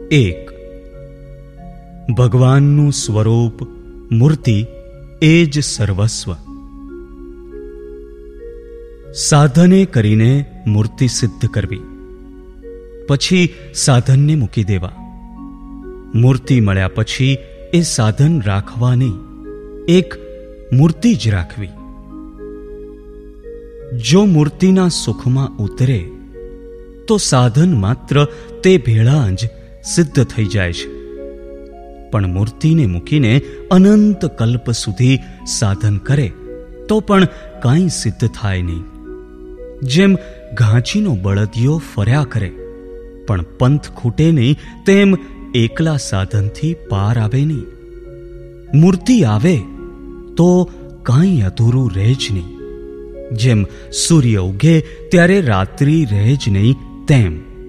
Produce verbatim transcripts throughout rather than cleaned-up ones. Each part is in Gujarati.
એક, ભગવાનનું સ્વરૂપ મૂર્તિ એ જ સર્વસ્વ. સાધને કરીને મૂર્તિ સિદ્ધ કરવી, પછી સાધનને મૂકી દેવા. મૂર્તિ મળ્યા પછી એ સાધન રાખવા નહીં, એક મૂર્તિ જ રાખવી. જો મૂર્તિના સુખમાં ઉતરે તો સાધન માત્ર તે ભેળા જ સિદ્ધ થઈ જાય છે. પણ મૂર્તિને મૂકીને અનંત કલ્પ સુધી સાધન કરે તો પણ કાંઈ સિદ્ધ થાય નહીં. જેમ ઘાંચીનો બળદિયો ફર્યા કરે પણ પંથ ખૂટે નહીં, તેમ એકલા સાધનથી પાર આવે નહીં. મૂર્તિ આવે તો કાંઈ અધૂરું રહે જ નહીં. જેમ સૂર્ય ઉગે ત્યારે રાત્રિ રહે જ નહીં, તેમ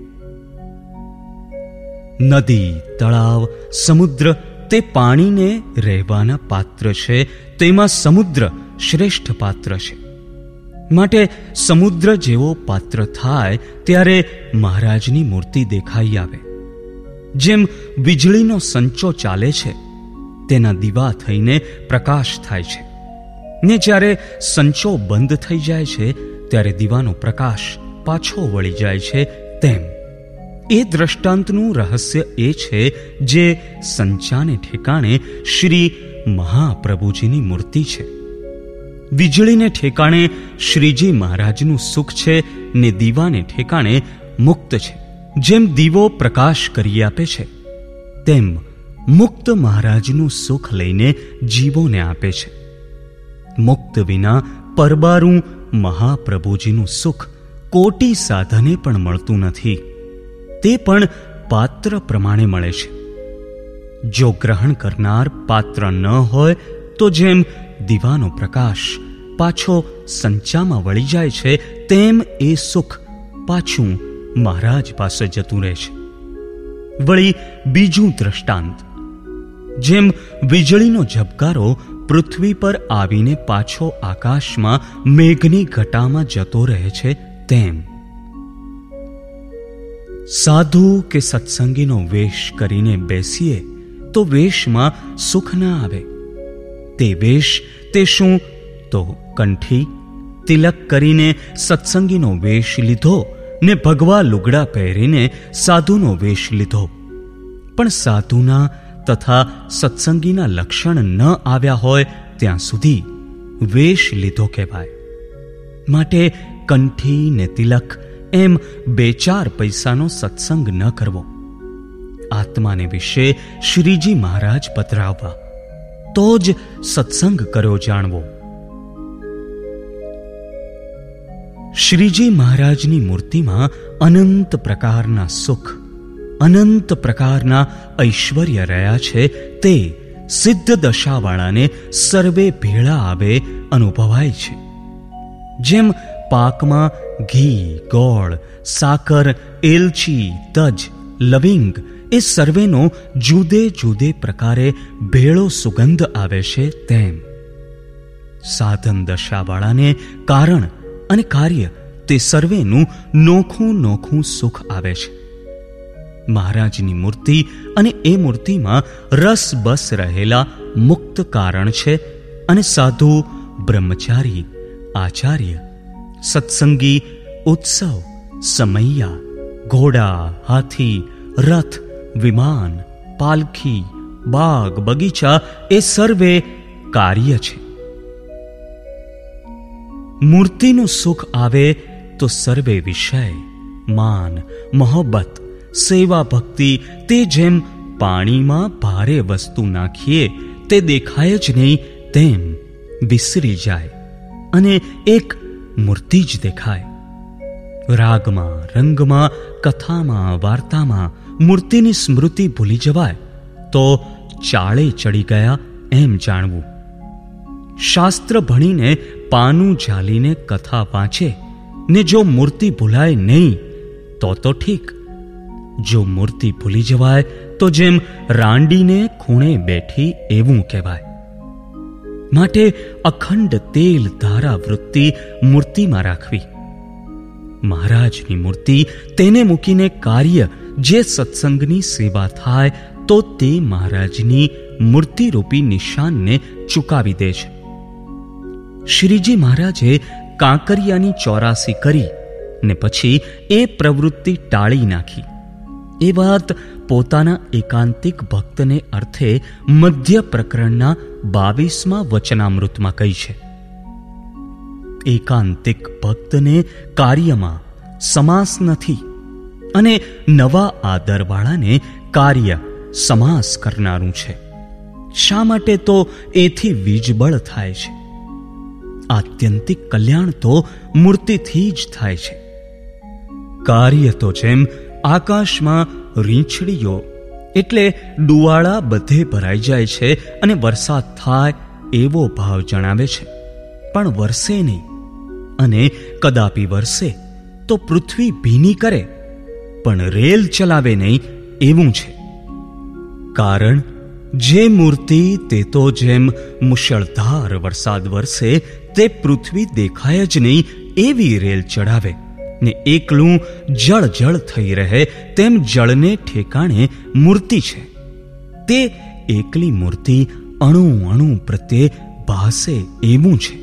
નદી, તળાવ, સમુદ્ર તે પાણીને રહેવાના પાત્ર છે, તેમાં સમુદ્ર શ્રેષ્ઠ પાત્ર છે. માટે સમુદ્ર જેવો પાત્ર થાય ત્યારે મહારાજની મૂર્તિ દેખાઈ આવે. જેમ વીજળીનો સંચો ચાલે છે, તેના દીવા થઈને પ્રકાશ થાય છે, ને જ્યારે સંચો બંધ થઈ જાય છે ત્યારે દીવાનો પ્રકાશ પાછો વળી જાય છે, તેમ એ દ્રષ્ટાંતનું રહસ્ય એ છે જે સંચાને ઠેકાણે શ્રી મહાપ્રભુજીની મૂર્તિ છે. વીજળીને ઠેકાણે શ્રીજી મહારાજનું સુખ છે, ને દીવાને ઠેકાણે મુક્ત છે. જેમ દીવો પ્રકાશ કરી આપે છે, તેમ મુક્ત મહારાજનું સુખ લઈને જીવોને આપે છે. મુક્ત વિના પરબારું મહાપ્રભુજીનું સુખ કોટી સાધને પણ મળતું નથી, તે પણ પાત્ર પ્રમાણે મળે છે. જો ગ્રહણ કરનાર પાત્ર ન હોય તો જેમ દીવાનો પ્રકાશ પાછો સંચામાં વળી જાય છે, તેમ એ સુખ પાછું મહારાજ પાસે જતું રહે છે. વળી બીજું દ્રષ્ટાંત, જેમ વીજળીનો ઝબકારો પૃથ્વી પર આવીને પાછો આકાશમાં મેઘની ઘટામાં જતો રહે છે, તેમ સાધુ કે સત્સંગીનો વેશ કરીને બેસીએ તો વેશમાં સુખ ના આવે. તે વેશ તે શું તો કંઠી, તિલક કરીને સત્સંગીનો વેશ લીધો ને ભગવા લુગડા પહેરીને સાધુનો વેશ લીધો, પણ સાધુના તથા સત્સંગીના લક્ષણ ન આવ્યા હોય ત્યાં સુધી વેશ લીધો કહેવાય. માટે કંઠી ને તિલક એમ બે ચાર પૈસાનો સત્સંગ ન કરવો. આત્માને વિશે શ્રીજી મહારાજ પધરાવવા, તો જ સત્સંગ કર્યો જાણવો. શ્રીજી મહારાજની મૂર્તિમાં અનંત પ્રકારના સુખ, અનંત પ્રકારના ઐશ્વર્ય રહ્યા છે, તે સિદ્ધ દશાવાળાને સર્વે ભેળા આવે અનુભવાય છે. જેમ પાકમાં ઘી, ગોળ, સાકર, એલચી, તજ, લવિંગ એ સર્વેનો જુદે જુદે પ્રકારે ભેળો સુગંધ આવે છે, તેમ સાધન દશાવાળાને કારણ અને કાર્ય તે સર્વેનું નોખું નોખું સુખ આવે છે. મહારાજની મૂર્તિ અને એ મૂર્તિમાં રસ બસ રહેલા મુક્ત કારણ છે, અને સાધુ, બ્રહ્મચારી, આચાર્ય, સત્સંગી, ઉત્સવ, સમૈયા, ઘોડા, હાથી, રથ, વિમાન, પાલખી, બાગ, બગીચા એ સર્વે કાર્ય છે. મૂર્તિનું સુખ આવે તો સર્વે વિષય, માન, મોહબ્બત, સેવા, ભક્તિ તે જેમ પાણીમાં ભારે વસ્તુ નાખીએ તે દેખાય જ નહીં, તેમ વિસરી જાય અને એક મૂર્તિ જ દેખાય. રાગમાં, રંગમાં, કથામાં, વાર્તામાં મૂર્તિની સ્મૃતિ ભૂલી જવાય તો ચાળે ચડી ગયા એમ જાણવું. શાસ્ત્ર ભણીને પાનું ઝાલીને કથા વાંચે ને જો મૂર્તિ ભૂલાય નહીં તો તો ઠીક. જો મૂર્તિ ભૂલી જવાય તો જેમ રાંડીને ખૂણે બેઠી એવું કહેવાય. માટે અખંડ તેલ ધારા વૃત્તિ મૂર્તિમાં રાખવી. મહારાજની મૂર્તિ તેને મૂકીને કાર્ય જે સત્સંગની સેવા થાય તો તે મહારાજની મૂર્તિરૂપી નિશાનને ચૂકાવી દે છે. શ્રીજી મહારાજે કાંકરિયાની ચોરાસી કરી ને પછી એ પ્રવૃત્તિ ટાળી નાખી. એ વાત પોતાના એકાંતિક ભક્તને અર્થે મધ્ય પ્રકરણના બાવીસમાં વચનામૃતમાં કહી છે. એકાંતિક ભક્તને કાર્યમાં સમાસ નથી અને નવા આદરવાળાને કાર્ય સમાસ કરનારું છે. શા માટે? તો એથી વીજબળ થાય છે. આત્યંતિક કલ્યાણ તો મૂર્તિથી જ થાય છે. કાર્ય તો જેમ આકાશમાં રીંછડીઓ એટલે ડુવાળા બધે ભરાઈ જાય છે અને વરસાદ થાય એવો ભાવ જણાવે છે, પણ વરસે નહીં, અને કદાપી વરસે તો પૃથ્વી ભીની કરે પણ રેલ ચલાવે નહીં એવું છે. કારણ જે મૂર્તિ તે તો જેમ મુશળધાર વરસાદ વરસે તે પૃથ્વી દેખાય જ નહીં એવી રેલ ચડાવે ને એકલું જળ જળ થઈ રહે તેમ જળને ઠેકાણે મૂર્તિ છે. તે એકલી મૂર્તિ અણુ અણુ પ્રત્યે ભાસે એવું છે.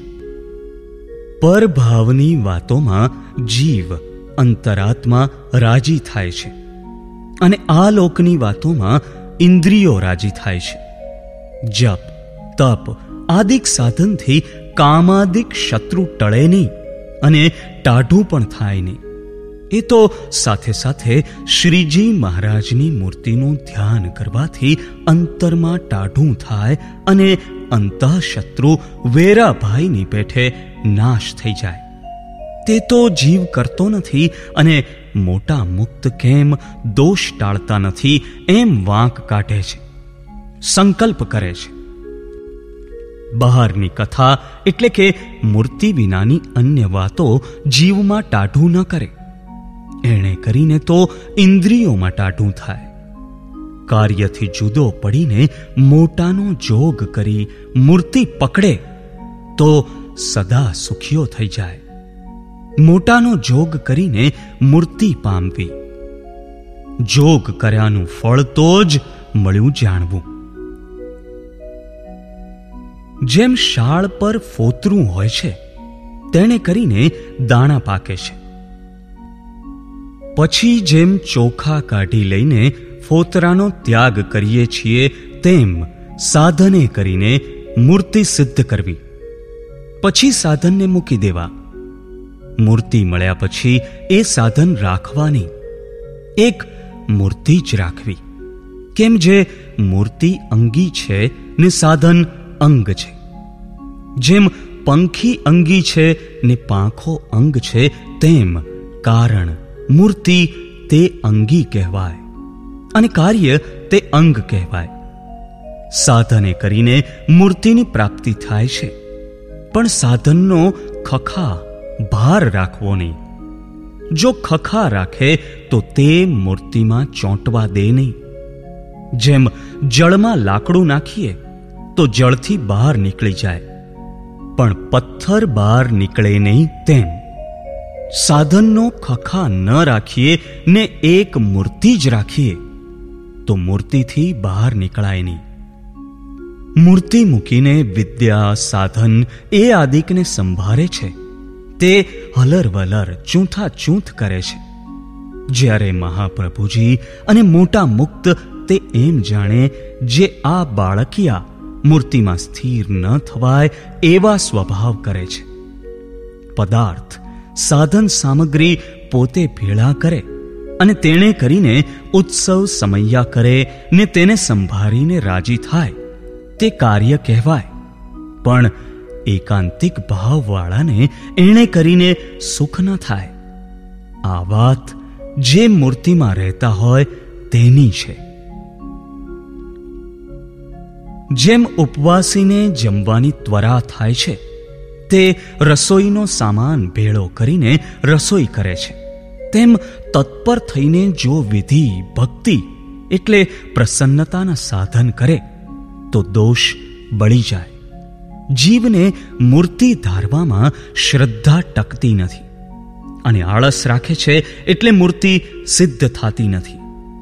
પરભાવની વાતોમાં જીવ અંતરાત્મા રાજી થાય છે અને આ લોકની વાતોમાં ઇન્દ્રિયો રાજી થાય છે. જપ તપ આદિક સાધનથી કામાદિક શત્રુ ટળે નહીં અને ટાઢું પણ થાય નહીં. એ તો સાથે સાથે શ્રીજી મહારાજની મૂર્તિનું ધ્યાન કરવાથી અંતરમાં ટાઢું થાય અને અંતઃશત્રુ વેરાભાઈની પેઠે નાશ થઈ જાય. તે તો જીવ કરતો નથી અને મોટા મુક્ત કેમ દોષ ટાળતા નથી એમ વાંક કાઢે છે, સંકલ્પ કરે છે. બહારની કથા એટલે કે મૂર્તિ વિનાની અન્ય વાતો જીવમાં ટાઢું ન કરે. એણે કરીને તો ઇન્દ્રિયોમાં ટાઢું થાય. કાર્યથી જુદો પડીને મોટાનો જોગ કરી મૂર્તિ પકડે તો સદા સુખીઓ થઈ જાય. મોટાનો જોગ કરીને મૂર્તિ પામવી, જોગ કર્યાનું ફળ તો જ મળ્યું જાણવું. જેમ શાળ પર ફોતરું હોય છે તેને કરીને દાણા પાકે છે. પછી જેમ ચોખા કાઢી લઈને ફોતરાનો ત્યાગ કરીએ છીએ તેમ સાધને કરીને મૂર્તિ સિદ્ધ કરવી, પછી સાધનને મૂકી દેવા. મૂર્તિ મળ્યા પછી એ સાધન રાખવાની, એક મૂર્તિ જ રાખવી. કેમ જે મૂર્તિ અંગી છે ને સાધન અંગ છે. જેમ પંખી અંગી છે ને પાંખો અંગ છે તેમ કારણ મૂર્તિ તે અંગી કહેવાય અને કાર્ય તે અંગ કહેવાય. સાધને કરીને મૂર્તિની પ્રાપ્તિ થાય છે, પણ સાધનનો ખખા ભાર રાખવો નહીં. જો ખખા રાખે તો તે મૂર્તિમાં ચોંટવા દે નહીં. જેમ જળમાં લાકડું નાખીએ તો જળથી બહાર નીકળી જાય, પણ પથ્થર બહાર નીકળે નહીં તેમ સાધનનો ખખા ન રાખીએ ને એક મૂર્તિ જ રાખીએ તો મૂર્તિથી બહાર નીકળાય નહીં. મૂર્તિ મૂકીને વિદ્યા સાધન એ આદિકને સંભાળે છે તે હલર વલર ચૂંથા ચૂંથ કરે છે. જ્યારે મહાપ્રભુજી અને મોટા મુક્ત તે એમ જાણે જે આ બાળકિયા મૂર્તિમાં સ્થિર ન થવાય એવા સ્વભાવ કરે છે. પદાર્થ સાધન સામગ્રી પોતે ભેળા કરે અને તેણે કરીને ઉત્સવ સમૈયા કરે ને તેને સંભાળીને રાજી થાય તે કાર્ય કહેવાય. પણ એકાંતિક ભાવવાળાને એણે કરીને સુખ ન થાય. આ વાત જે મૂર્તિમાં રહેતા હોય તેની છે. જેમ ઉપવાસીને જમવાની ત્વરા થાય છે તે રસોઈનો સામાન ભેળો કરીને રસોઈ કરે છે, તેમ તત્પર થઈને જો વિધિ ભક્તિ એટલે પ્રસન્નતાના સાધન કરે તો દોષ બળી જાય. જીવને મૂર્તિ ધારવામાં શ્રદ્ધા ટકતી નથી અને આળસ રાખે છે એટલે મૂર્તિ સિદ્ધ થતી નથી.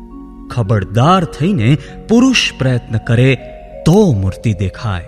ખબરદાર થઈને પુરુષ પ્રયત્ન કરે તો મૂર્તિ દેખાય.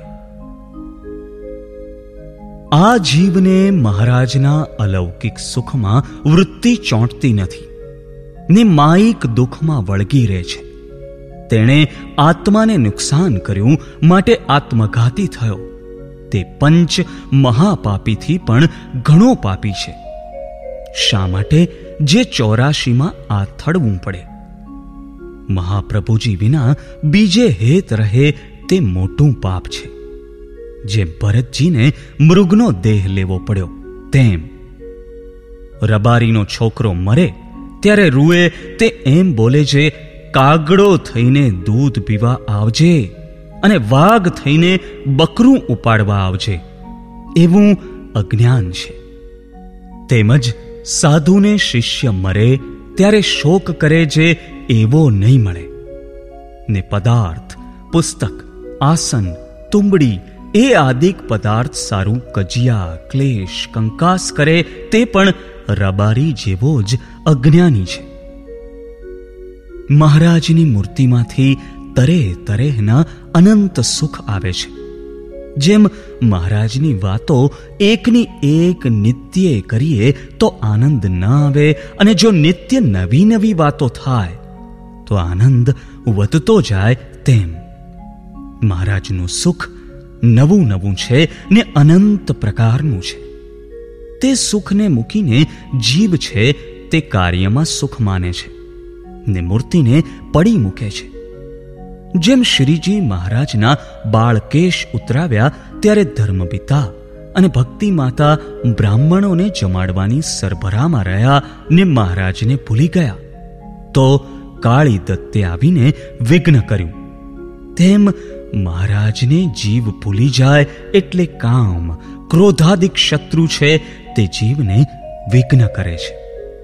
આ જીવને મહારાજના અલૌકિક સુખમાં વૃત્તિ ચોંટતી નથી ને માયિક દુઃખમાં વળગી રહે છે. તેણે આત્માને નુકસાન કર્યું માટે આત્મઘાતી થયો. તે પંચ મહાપાપીથી પણ ઘણો પાપી છે. શા માટે? જે ચોરાશીમાં આ થડવું પડે. મહાપ્રભુજી વિના બીજે હેત રહે તે મોટું પાપ છે. જે ભરતજીને મૃગનો દેહ લેવો પડ્યો તેમ. રબારીનો છોકરો મરે ત્યારે રૂએ તે એમ બોલે છે, કાગડો થઈને દૂધ પીવા આવજે અને વાઘ થઈને બકરું ઉપાડવા આવજે. એવું અજ્ઞાન છે. તેમજ સાધુને શિષ્ય મરે ત્યારે શોક કરે છે એવો નહીં મળે. ને પદાર્થ, પુસ્તક, આસન, તુંબડી એ આદિક પદાર્થ સારું કજિયા, ક્લેશ, કંકાસ કરે તે પણ રબારી જેવો જ અજ્ઞાની છે. મહારાજની મૂર્તિમાંથી તરે તરેહના અનંત સુખ આવે છે. જેમ મહારાજની વાતો એકની એક નિત્યે કરીએ તો આનંદ ન આવે, અને જો નિત્ય નવી નવી વાતો થાય તો આનંદ વધતો જાય, તેમ મહારાજનું સુખ નવું નવું છે ને અનંત પ્રકારનું છે. તે સુખને મૂકીને જીવ છે તે કાર્યમાં સુખ માને છે ને મૂર્તિને પડી મૂકે છે. જેમ શ્રીજી મહારાજના બાળકેશ ઉતરાવ્યા ત્યારે ધર્મપિતા અને ભક્તિ માતા બ્રાહ્મણોને જમાડવાની સરભરામાં રહ્યા ને મહારાજને ભૂલી ગયા, તો કાળી દત્તે આવીને વિઘ્ન કર્યું. તેમ મહારાજને જીવ ભૂલી જાય એટલે કામ, ક્રોધાદિક શત્રુ છે તે જીવને વિઘ્ન કરે છે.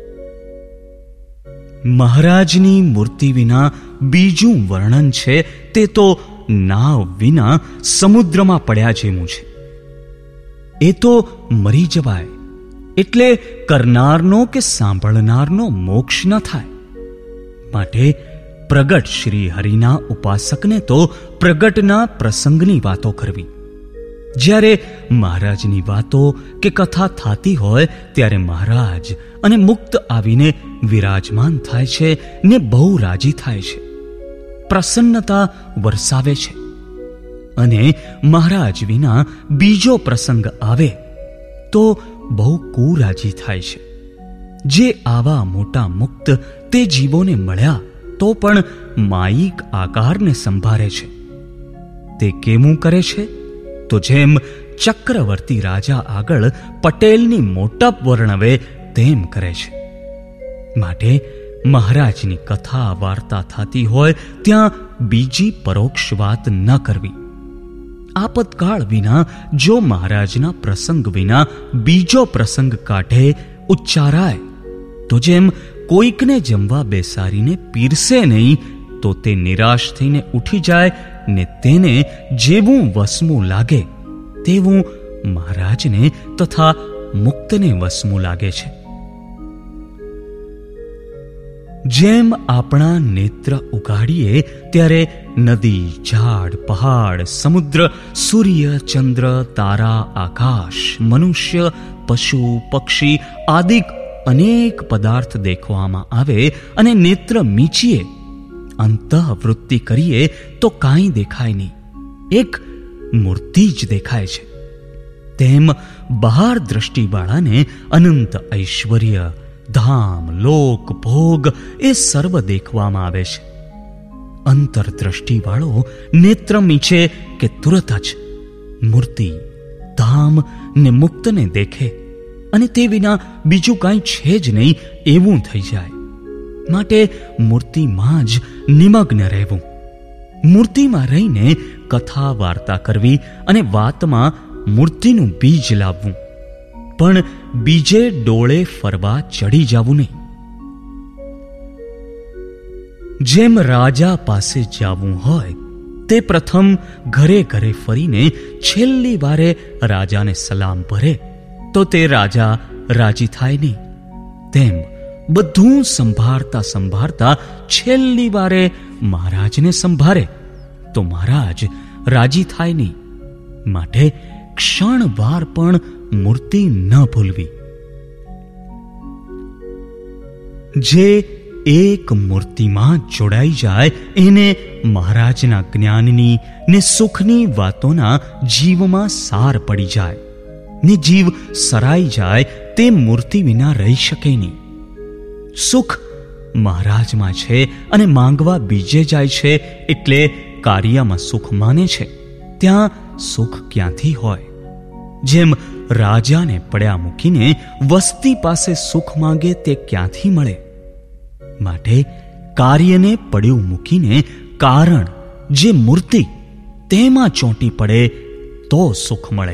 મહારાજની મૂર્તિ વિના બીજું વર્ણન છે તે તો નાવ વિના સમુદ્રમાં પડ્યા જેવું છે. એ તો મરી જવાય એટલે કરનારનો કે સાંભળનારનો મોક્ષ ન થાય. માટે પ્રગટ શ્રી હરિના ઉપાસકને તો પ્રગટના પ્રસંગની વાતો કરવી. જ્યારે મહારાજની વાતો કે કથા થતી હોય ત્યારે મહારાજ અને મુક્ત આવીને વિરાજમાન થાય છે ને બહુ રાજી થાય છે, પ્રસન્નતા વરસાવે છે. અને મહારાજ વિના બીજો પ્રસંગ આવે તો બહુ કુરાજી થાય છે. જે આવા મોટા મુક્ત તે જીવોને મળ્યા તો પણ માયિક આકારને સંભાળે છે. તે કેવું કરે છે? તો જેમ ચક્રવર્તી રાજા આગળ પટેલની મોટપ વર્ણવે તેમ કરે છે. માટે મહારાજની કથા વાર્તા થતી હોય ત્યાં બીજી પરોક્ષ વાત ન કરવી. આપતકાળ વિના જો મહારાજના પ્રસંગ વિના બીજો પ્રસંગ કાઢે ઉચ્ચારાય તો જેમ કોઈકને જમવા બેસાડીને પીરસે નહીં તો તે નિરાશ થઈને ઉઠી જાય ને તેને જેવું વસમું લાગે તેવું મહારાજને તથા મુક્તને વસમું લાગે છે. જેમ આપણા નેત્ર ઉગાડીએ ત્યારે નદી, ઝાડ, પહાડ, સમુદ્ર, સૂર્ય, ચંદ્ર, તારા, આકાશ, મનુષ્ય, પશુ, પક્ષી આદિ અનેક પદાર્થ દેખવામાં આવે અને નેત્ર મીચીએ, અંતઃવૃત્તિ કરીએ તો કાંઈ દેખાય નહીં, એક મૂર્તિ જ દેખાય છે. તેમ બહાર દ્રષ્ટિવાળાને અનંત ઐશ્વર્ય, ધામ, લોક, ભોગ એ સર્વ દેખવામાં આવે છે. અંતરદ્રષ્ટિવાળો નેત્ર મીચે કે તુરત જ મૂર્તિ, ધામ ને મુક્તને દેખે અને તે વિના બીજું કાંઈ છે જ નહીં એવું થઈ જાય. માટે મૂર્તિમાં જ નિમગ્ન રહેવું, મૂર્તિમાં રહીને કથા વાર્તા કરવી અને વાતમાં મૂર્તિનું બીજ લાવવું, પણ બીજે ડોળે ફરવા ચડી જવું નહીં. જેમ રાજા પાસે જવું હોય તે પ્રથમ ઘરે ઘરે ફરીને છેલ્લી વારે રાજાને સલામ ભરે તો તે રાજા રાજી થાય નહીં, તેમ બધું સંભાળતા સંભાળતા છેલ્લી વારે મહારાજને સંભાળે તો મહારાજ રાજી થાય નહીં. માટે ક્ષણવાર પણ મૂર્તિ ન ભૂલવી. જે એક મૂર્તિમાં જોડાઈ જાય એને મહારાજના જ્ઞાનની ને સુખની વાતોના જીવમાં સાર પડી જાય ને જીવ સરાઈ જાય તે મૂર્તિ વિના રહી શકે નહીં. સુખ મહારાજમાં છે અને માંગવા બીજે જાય છે એટલે કાર્યમાં સુખ માને છે. ત્યાં સુખ ક્યાંથી હોય? જેમ રાજાને પડ્યા મૂકીને વસ્તી પાસે સુખ માંગે તે ક્યાંથી મળે? માટે કાર્યને પડ્યું મૂકીને કારણ જે મૂર્તિ તેમાં ચોંટી પડે તો સુખ મળે.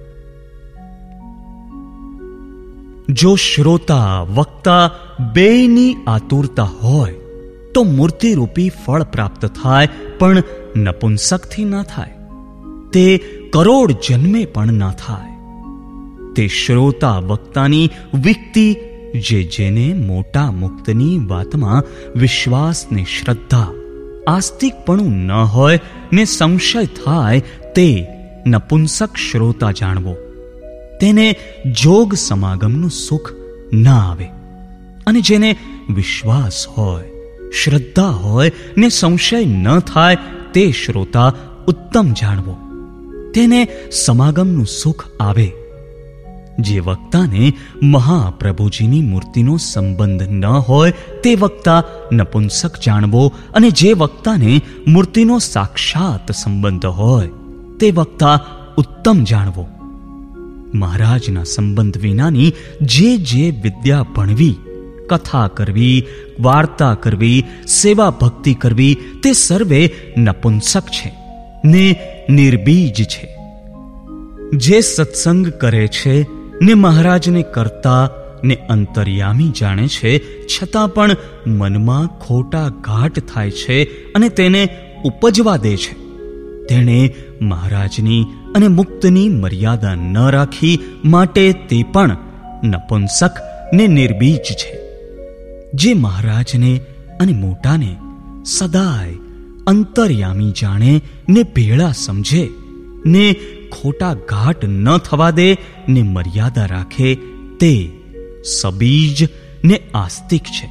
જો શ્રોતા વક્તા બેયની આતુરતા હોય તો મૂર્તિરૂપી ફળ પ્રાપ્ત થાય, પણ નપુંસકથી ના થાય. તે કરોડ જન્મે પણ ના થાય. તે શ્રોતા વક્તાની વિકતિ જે જેને મોટા મુક્તની વાતમાં વિશ્વાસ ને શ્રદ્ધા આસ્તિકપણું ન હોય ને સંશય થાય તે નપુંસક શ્રોતા જાણવો. તેને જોગ સમાગમનું સુખ ન આવે. અને જેને વિશ્વાસ હોય, શ્રદ્ધા હોય ને સંશય ન થાય તે શ્રોતા ઉત્તમ જાણવો. તેને સમાગમનું સુખ આવે. જે વક્તાને મહાપ્રભુજીની મૂર્તિનો સંબંધ ન હોય તે વક્તા નપુંસક જાણવો, અને જે વક્તાને મૂર્તિનો સાક્ષાત સંબંધ હોય તે વક્તા ઉત્તમ જાણવો. મહારાજના સંબંધ વિનાની જે જે વિદ્યા ભણવી, કથા કરવી, વાર્તા કરવી, સેવા ભક્તિ કરવી તે સર્વે નપુંસક છે ને નિર્બીજ છે. જે સત્સંગ કરે છે ને મહારાજને કરતા ને અંતર્યામી જાણે છે, છતાં પણ મનમાં ખોટા ઘાટ થાય છે અને તેને ઉપજવા દે છે, તેણે મહારાજની અને મુક્તની મર્યાદા ન રાખી. માટે તે પણ નપુંસક ને નિર્બીજ છે. જે મહારાજને અને મોટાને સદાય અંતર્યામી જાણે ને ભેળા સમજે ને ખોટા ઘાટ ન થવા દે ને મર્યાદા રાખે તે સબીજ ને આસ્તિક છે.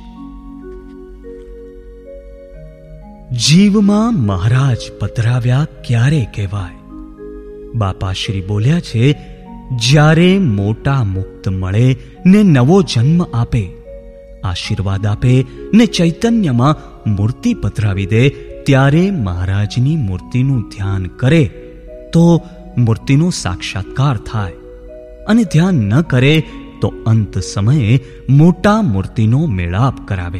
જીવમાં મહારાજ પધરાવ્યા ક્યારે કહેવાય? બાપાશ્રી બોલ્યા છે, જ્યારે મોટા મુક્ત મળે ને નવો જન્મ આપે, આશીર્વાદ આપે ને ચૈતન્યમાં મૂર્તિ પધરાવી દે, ત્યારે મહારાજની મૂર્તિનું ધ્યાન કરે તો મૂર્તિનો સાક્ષાત્કાર થાય, અને ધ્યાન ન કરે તો અંત સમયે મોટા મૂર્તિનો મેળાપ કરાવે.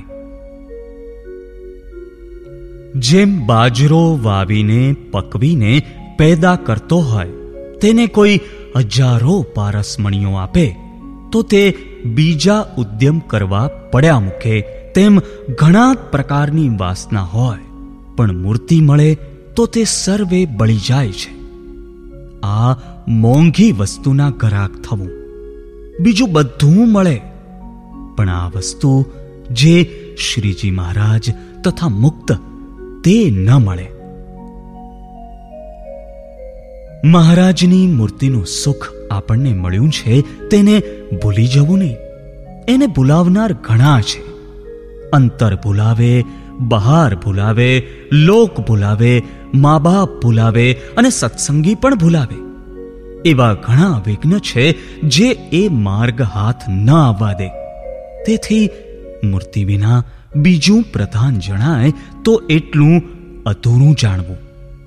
જેમ બાજરો વાવીને પકવીને પેદા કરતો હોય, તેને કોઈ હજારો પારસમણીઓ આપે તો તે બીજા ઉદ્યમ કરવા પડ્યા મૂકે. તેમ ઘણા પ્રકારની વાસના હોય, પણ મૂર્તિ મળે તો તે સર્વે બળી જાય છે. આ મોંઘી વસ્તુના ગ્રાહક થવું. બીજું બધું મળે, પણ આ વસ્તુ જે શ્રીજી મહારાજ તથા મુક્ત તે ન મળે. મહારાજની મૂર્તિનું સુખ આપણને મળ્યું છે તેને ભૂલી જવું નહીં. એને ભૂલાવનાર ઘણા છે. અંતર ભૂલાવે, બહાર ભૂલાવે, લોક ભૂલાવે, મા બાપ ભૂલાવે અને સત્સંગી પણ ભૂલાવે. એવા ઘણા વિઘ્ન છે જે એ માર્ગ હાથ ન આવવા દે. તેથી મૂર્તિ વિના બીજું પ્રધાન જણાય તો એટલું અધૂરું જાણવું.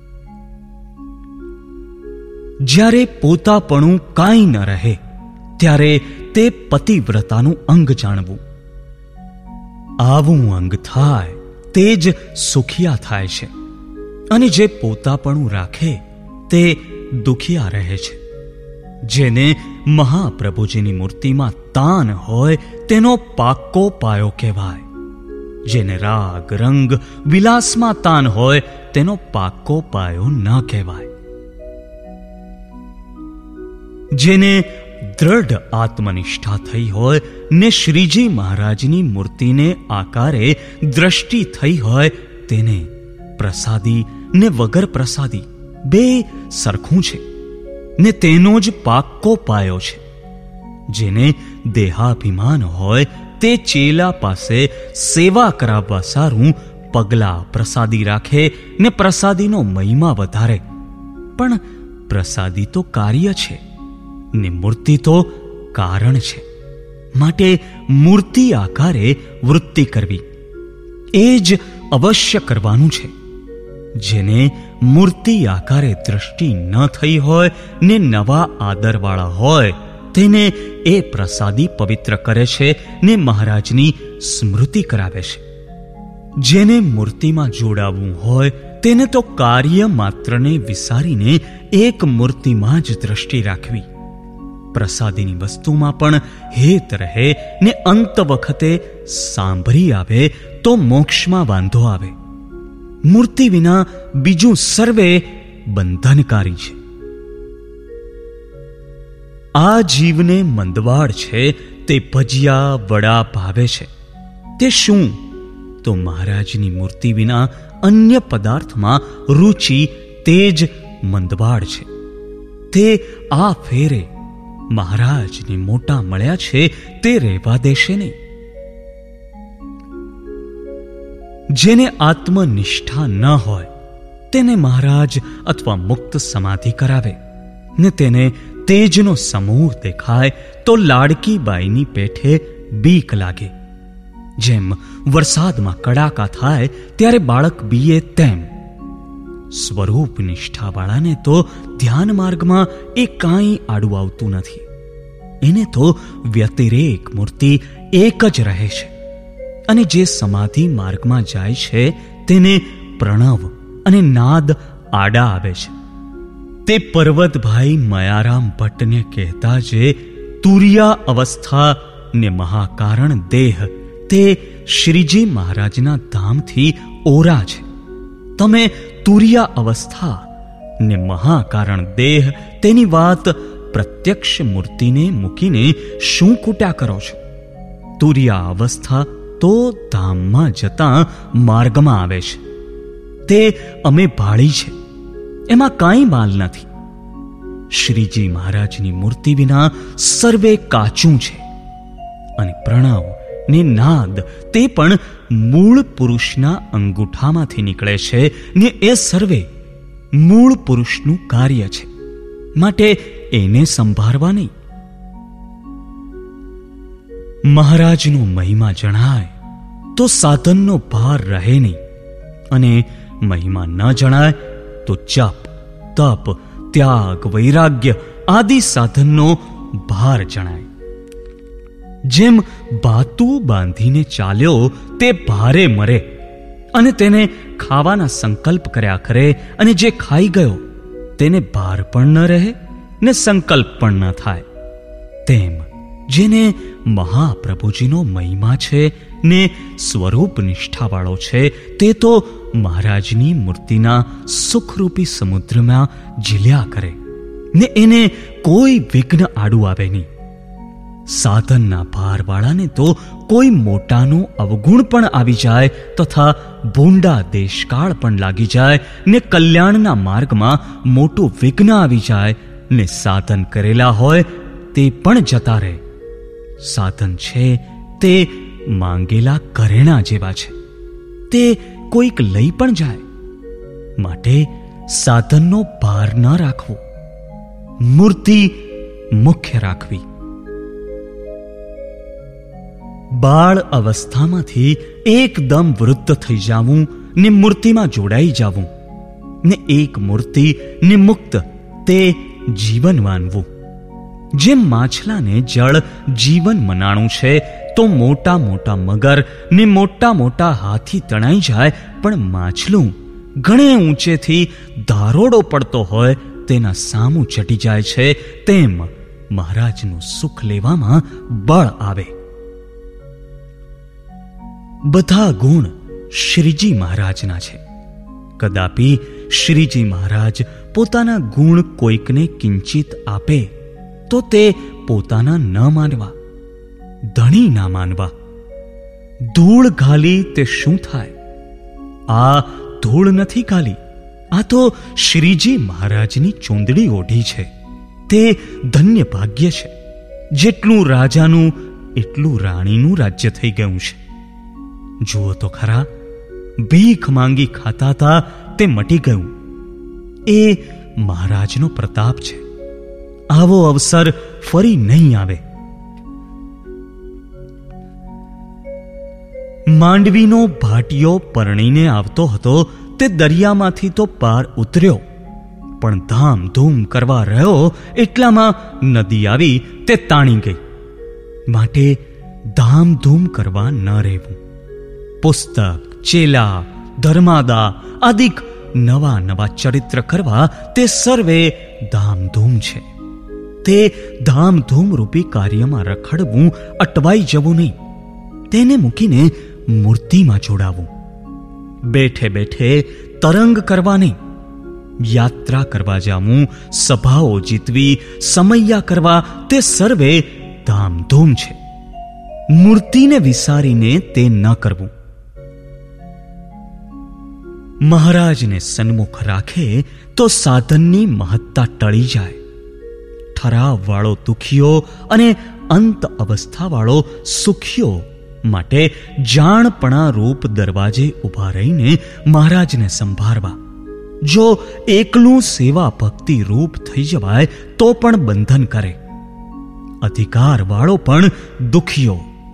જ્યારે પોતાપણું કાંઈ ન રહે ત્યારે તે પતિવ્રતાનું અંગ જાણવું. આવું અંગ થાય તે જ સુખિયા થાય છે, અને જે પોતાપણું રાખે તે દુખિયા રહે છે. જેને મહાપ્રભુજીની મૂર્તિમાં તાન હોય તેનો પાક્કો પાયો કહેવાય. જેને રાગ રંગ વિલાસમાં તાન હોય તેનો પાક્કો પાયો ન કહેવાય. જેને દ્રઢ આત્મનિષ્ઠા થઈ હોય ને શ્રીજી મહારાજની મૂર્તિને આકારે દ્રષ્ટિ થઈ હોય તેને પ્રસાદી ને વગર પ્રસાદી બે સરખું છે ને તેનો જ પાક્કો પાયો છે. જેને દેહાભિમાન હોય તે ચેલા પાસે સેવા કરાવવા સારું પગલા પ્રસાદી રાખે ને પ્રસાદીનો મહિમા વધારે. પણ પ્રસાદી તો કાર્ય છે ને મૂર્તિ તો કારણ છે. માટે મૂર્તિ આકારે વૃત્તિ કરવી એ જ અવશ્ય કરવાનું છે. જેને મૂર્તિ આકારે દ્રષ્ટિ ન થઈ હોય ને નવા આદરવાળા હોય તેને એ પ્રસાદી પવિત્ર કરે છે ને મહારાજની સ્મૃતિ કરાવે છે. જેને મૂર્તિમાં જોડાવવું હોય તેને તો કાર્ય માત્રને વિસારીને એક મૂર્તિમાં જ દ્રષ્ટિ રાખવી. પ્રસાદીની વસ્તુમાં પણ હેત રહે ને અંત વખતે સાંભળી આવે તો મોક્ષમાં વાંધો આવે. મૂર્તિ વિના બીજું સર્વે બંધનકારી છે. આ જીવને મંદવાડ છે તે ભજીયા વડા ભાવે છે. તે શું? તો મહારાજની મૂર્તિ વિના અન્ય પદાર્થમાં રુચિ તે જ મંદવાડ છે. તે આ ફેરે મહારાજને મોટા મળ્યા છે તે રહેવા દેશે નહીં. જેને આત્મનિષ્ઠા ન હોય તેને મહારાજ અથવા મુક્ત સમાધિ કરાવે ને તેને તેજનો સમૂહ દેખાય તો લાડકી બાઈની પેઠે બીક લાગે. જેમ વરસાદમાં કડાકા થાય ત્યારે બાળક બીએ તેમ સ્વરૂપ નિષ્ઠાવાળાને તો ધ્યાન માર્ગમાં એ કાંઈ આડું આવતું નથી. એને તો વ્યતિરેક મૂર્તિ એક જ રહે છે. અને જે સમાધિ માર્ગમાં જાય છે તેને પ્રણવ અને નાદ આડા આવે છે. તે પર્વતભાઈ મયારામ ભટ્ટને કહેતા જે તુરિયા અવસ્થા ને મહાકારણ દેહ તે શ્રીજી મહારાજના ધામથી ઓરા છે. તમે તુરિયા અવસ્થા ને મહાકારણ દેહ તેની વાત પ્રત્યક્ષ મૂર્તિને મૂકીને શું કૂટ્યા કરો છો? તુરિયા અવસ્થા તો ધામમાં જતા માર્ગમાં આવે છે. તે અમે ભાળી છે, એમાં કાંઈ માલ નથી. શ્રીજી મહારાજની મૂર્તિ વિના સર્વે કાચું છે. અને પ્રણવ ને નાદ તે પણ મૂળ પુરુષના અંગૂઠામાંથી નીકળે છે ને એ સર્વે મૂળ પુરુષનું કાર્ય છે. માટે એને સંભાળવા નહીં. મહારાજનો મહિમા જણાય તો સાધનનો ભાર રહે નહીં, અને મહિમા ન જણાય તો જપ, તપ, ત્યાગ, વૈરાગ્ય આદિ સાધનનો ભાર જણાય. જેમ બાતું બાંધીને ચાલ્યો તે ભારે મરે અને તેને ખાવાના સંકલ્પ કર્યા કરે, અને જે ખાઈ ગયો તેને ભાર પણ ન રહે ને સંકલ્પ પણ ન થાય. તેમ જેને મહાપ્રભુજીનો મહિમા છે ને સ્વરૂપ નિષ્ઠાવાળો છે તે તો મહારાજની મૂર્તિના સુખરૂપી સમુદ્રમાં ઝીલ્યા કરે ને એને કોઈ વિઘ્ન આડું આવે નહીં. સાધનના ભારવાળાને તો કોઈ મોટાનું અવગુણ પણ આવી જાય તથા ભૂંડા દેશકાળ પણ લાગી જાય ને કલ્યાણના માર્ગમાં મોટું વિઘ્ન આવી જાય ને સાધન કરેલા હોય તે પણ જતા રહે. સાધન છે તે માંગેલા ઘરેણા જેવા છે, તે કોઈક લઈ પણ જાય. માટે સાધનનો ભાર ન રાખવો, મૂર્તિ મુખ્ય રાખવી. બાળ અવસ્થામાંથી એકદમ વૃદ્ધ થઈ જાવું ને મૂર્તિમાં જોડાઈ જાવું ને એક મૂર્તિ ને મુક્ત તે જીવન માનવું. જેમ માછલાને જળ જીવન મનાણું છે તો મોટા મોટા મગર ને મોટા મોટા હાથી તણાઈ જાય પણ માછલું ઘણે ઊંચેથી ધારોડો પડતો હોય તેના સામું ચટી જાય છે. તેમ મહારાજનું સુખ લેવામાં બળ આવે. બધા ગુણ શ્રીજી મહારાજના છે. કદાપી શ્રીજી મહારાજ પોતાના ગુણ કોઈકને કિંચિત આપે તો તે પોતાના ન માનવા, ધણી ના માનવા. ધૂળ ઘાલી તે શું થાય? આ ધૂળ નથી ઘાલી, આ તો શ્રીજી મહારાજની ચૂંદડી ઓઢી છે. તે ધન્ય ભાગ્ય છે. જેટલું રાજાનું એટલું રાણીનું રાજ્ય થઈ ગયું છે. જુઓ તો ખરા, ભીખ માંગી ખાતા હતા તે મટી ગયું. એ મહારાજનો પ્રતાપ છે. આવો અવસર ફરી નહીં આવે. માંડવીનો ભાટિયો પરણીને આવતો હતો તે દરિયામાંથી તો પાર ઉતર્યો, પણ ધામધૂમ કરવા રહ્યો એટલામાં નદી આવી તે તાણી ગઈ. માટે ધામધૂમ કરવા ન રહેવું. પુસ્તક, ચેલા, ધર્માદા આદિક નવા નવા ચરિત્ર કરવા તે સર્વે ધામધૂમ છે. તે ધામધૂમ રૂપી કાર્યમાં રખડવું, અટવાઈ જવું નહીં. તેને મૂકીને મૂર્તિમાં જોડાવું. બેઠે બેઠે તરંગ કરવા નહીં. યાત્રા કરવા જાવું, સભાઓ જીતવી, સમૈયા કરવા તે સર્વે ધામધૂમ છે. મૂર્તિને વિસારીને તે ન કરવું. મહારાજને સન્મુખ રાખે તો સાધનની મહત્તા ટળી જાય. ઠરાવ વાળો દુખીઓ અને અંત અવસ્થા વાળો સુખીઓ માટે જાણપણા રૂપ દરવાજે ઉભા રહીને મહારાજને સંભાળવા. જો એકલું સેવા ભક્તિ રૂપ થઈ જવાય તો પણ બંધન કરે. અધિકાર વાળો પણ દુખીઓ.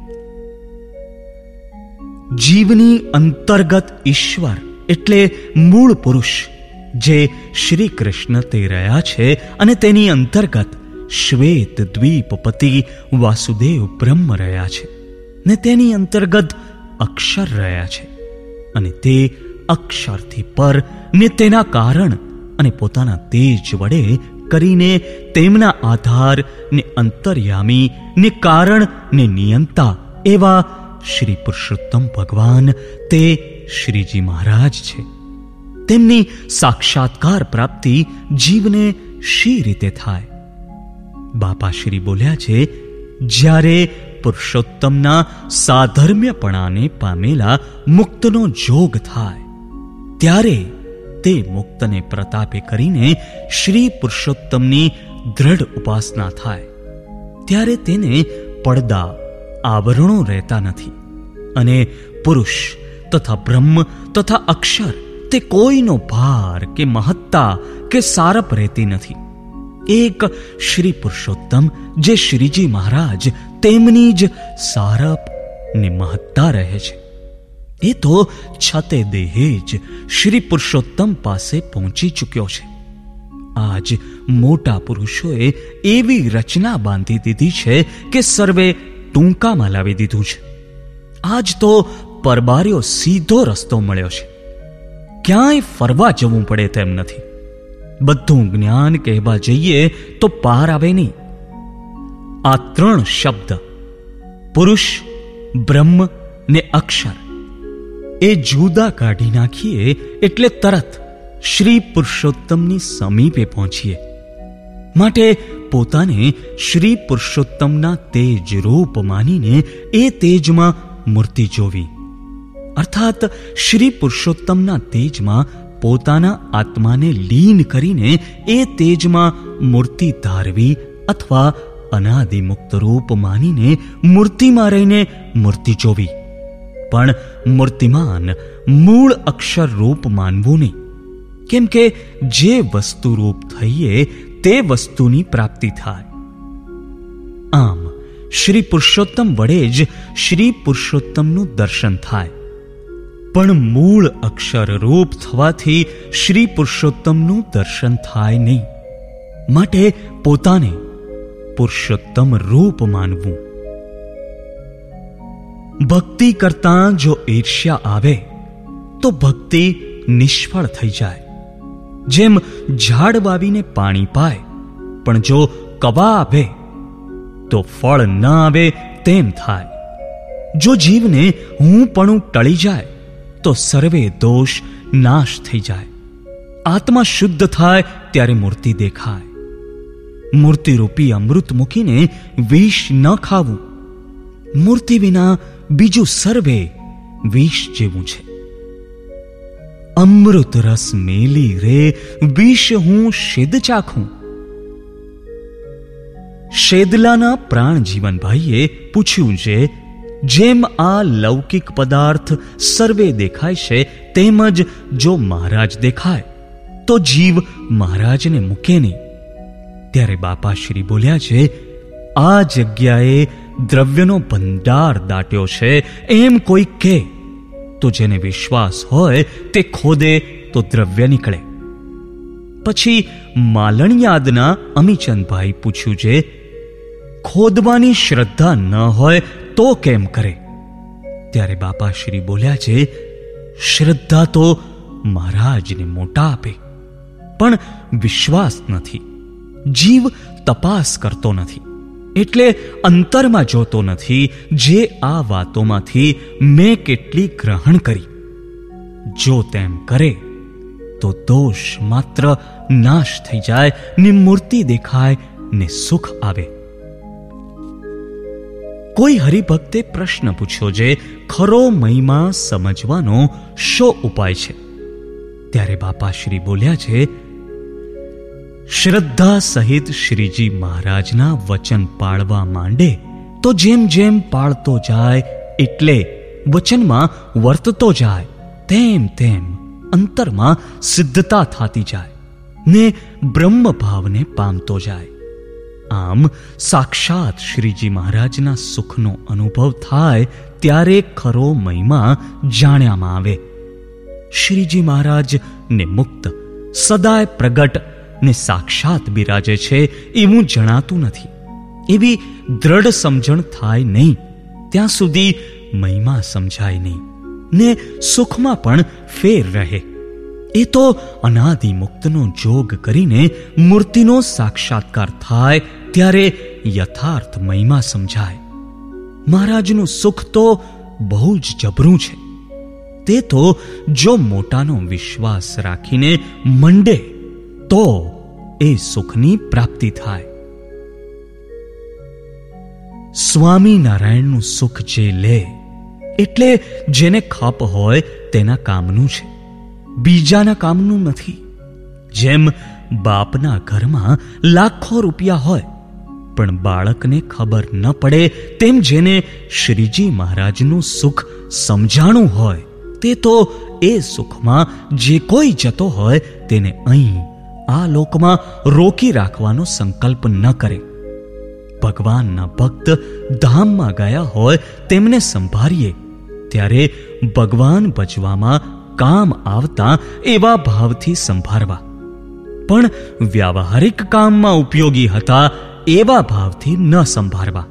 જીવની અંતર્ગત ઈશ્વર એટલે મૂળ પુરુષ જે શ્રી કૃષ્ણ તે રહ્યા છે, અને તેની અંતર્ગત શ્વેત દ્વીપપતિ વાસુદેવ બ્રહ્મ રહ્યા છે, ને તેની અંતર્ગત અક્ષર રહ્યા છે, અને તે અક્ષરથી પર ને તેના કારણ અને પોતાના તેજ વડે કરીને તેમના આધાર ને અંતર્યામી ને કારણ ને નિયંતા એવા શ્રી પુરુષોત્તમ ભગવાન તે શ્રીજી મહારાજ છે. તેમની સાક્ષાત્કાર પ્રાપ્તિ જીવને શી રીતે થાય? બાપા શ્રી બોલ્યા છે, જ્યારે પુરુષોત્તમના સાધર્મ્યપણાને પામેલા મુક્તનો જોગ થાય ત્યારે તે મુક્તને પ્રતાપે કરીને શ્રી પુરુષોત્તમની દ્રઢ ઉપાસના થાય. ત્યારે તેને પડદા, આવરણો રહેતા નથી, અને પુરુષ તથા બ્રહ્મ તથા અક્ષર તે કોઈનો ભાર કે મહત્તા કે સારપ રહેતી નથી. એક શ્રી પુરુષોત્તમ જે શ્રીજી મહારાજ તેમની જ સારપ ને મહત્તા રહે છે. એ તો છતે દેહે જ શ્રી પુરુષોત્તમ પાસે પહોંચી ચૂક્યો છે. આજ મોટા પુરુષોએ એવી રચના બાંધી દીધી છે કે સર્વે ટૂંકામાં લાવી દીધું છે. આજ તો પરબાર્યો સીધો રસ્તો મળ્યો છે. ક્યાંય ફરવા જવું પડે તેમ નથી. બધું જ્ઞાન કહેવા જઈએ તો પાર આવે નહીં. આ ત્રણ શબ્દ પુરુષ, બ્રહ્મ ને અક્ષર એ જુદા કાઢી નાખીએ એટલે તરત શ્રી પુરુષોત્તમની સમીપે પહોંચીએ. માટે પોતાને શ્રી પુરુષોત્તમના તેજ રૂપ માનીને એ તેજમાં મૂર્તિ જોવી, અર્થાત શ્રી પુરુષોત્તમના તેજમાં પોતાના આત્માને લીન કરીને એ તેજમાં મૂર્તિ ધારવી, અથવા અનાદિમુક્ત રૂપ માનીને મૂર્તિમાં રહીને મૂર્તિ જોવી. પણ મૂર્તિમાન મૂળ અક્ષર રૂપ માનવું નહીં, કેમ કે જે વસ્તુ રૂપ થઈએ તે વસ્તુની પ્રાપ્તિ થાય. આમ શ્રી પુરુષોત્તમ વડે જ શ્રી પુરુષોત્તમનું દર્શન થાય. પણ મૂળ અક્ષર રૂપ થવાથી શ્રી પુરુષોત્તમનું દર્શન થાય નહીં. માટે પોતાને પુરુષોત્તમ રૂપ માનવું. ભક્તિ કરતા જો ઈર્ષ્યા આવે તો ભક્તિ નિષ્ફળ થઈ જાય. જેમ ઝાડ વાવીને પાણી પાય, પણ જો કવા આવે તો ફળ ન આવે તેમ થાય. જો જીવને હું પણ ટળી જાય તો સર્વે દોષ નાશ થઈ જાય. આત્મા શુદ્ધ થાય ત્યારે મૂર્તિ દેખાય. મૂર્તિરૂપી અમૃત મૂકીને વિષ ન ખાવું. મૂર્તિ વિના બીજું સર્વે વિષ જેવું છે. અમૃત રસ મેલી રે વિષ હું શેદ ચાખું. શેદલાના પ્રાણ જીવનભાઈએ પૂછ્યું છે, જેમ આ લૌકિક પદાર્થ સર્વે દેખાય છે તેમજ જો મહારાજ દેખાય તો જીવ મહારાજને મૂકે નહીં. ત્યારે બાપાશ્રી બોલ્યા છે, આ જગ્યાએ દ્રવ્યનો ભંડાર દાટ્યો છે એમ કોઈ કહે તો જેને વિશ્વાસ હોય તે ખોદે તો દ્રવ્ય નીકળે. પછી માલણિયાદના અમીચંદભાઈ પૂછ્યું છે, ખોદવાની શ્રદ્ધા ન હોય તો કેમ કરે? ત્યારે બાપાશ્રી બોલ્યા છે, શ્રદ્ધા તો મહારાજને મોટા આપે, પણ વિશ્વાસ નથી. જીવ તપાસ કરતો નથી, એટલે અંતરમાં જોતો નથી જે આ વાતોમાંથી મેં કેટલી ગ્રહણ કરી. જો તેમ કરે તો દોષ માત્ર નાશ થઈ જાય ને મૂર્તિ દેખાય ને સુખ આવે. કોઈ હરિભક્તે પ્રશ્ન પૂછ્યો છે, ખરો મહિમા સમજવાનો શો ઉપાય છે? ત્યારે બાપાશ્રી બોલ્યા છે, શ્રદ્ધા સહિત શ્રીજી મહારાજના વચન પાળવા માંડે તો જેમ જેમ પાળતો જાય એટલે વચનમાં વર્તતો જાય તેમ તેમ અંતરમાં સિદ્ધતા થતી જાય ને બ્રહ્મ ભાવને પામતો જાય. આમ સાક્ષાત શ્રીજી મહારાજના સુખનો અનુભવ થાય ત્યારે ખરો મહિમા જાણ્યામાં આવે. શ્રીજી મહારાજ ને મુક્ત સદાય પ્રગટ ને સાક્ષાત બિરાજે છે એવું જણાતું નથી. એવી દ્રઢ સમજણ થાય નહીં ત્યાં સુધી મહિમા સમજાય નહીં ને સુખમાં પણ ફેર રહે. એ તો અનાદિ મુક્તનો જોગ કરીને મૂર્તિનો સાક્ષાત્કાર થાય ત્યારે યથાર્થ મહિમા સમજાય. મહારાજનું સુખ તો બહુ જ જબરું છે. તે તો જો મોટાનો વિશ્વાસ રાખીને મંડે તો એ સુખની પ્રાપ્તિ થાય. સ્વામિનારાયણનું સુખ જે લે એટલે જેને ખપ હોય તેના કામનું છે, બીજાના કામનું નથી. જેમ બાપના ઘરમાં લાખો રૂપિયા હોય પણ બાળકને ખબર ન પડે, તેમ જેને શ્રીજી મહારાજનું સુખ સમજાણું હોય તે તો એ સુખમાં જે કોઈ જતો હોય તેને અહીં આ લોકમાં રોકી રાખવાનો સંકલ્પ ન કરે. ભગવાનના ભક્ત ધામમાં ગયા હોય તેમને સંભાળીએ ત્યારે ભગવાન ભજવામાં કામ આવતા એવા ભાવથી સંભાળવા, પણ વ્યાવહારિક કામમાં ઉપયોગી હતા એવા ભાવથી ન સંભાળવા.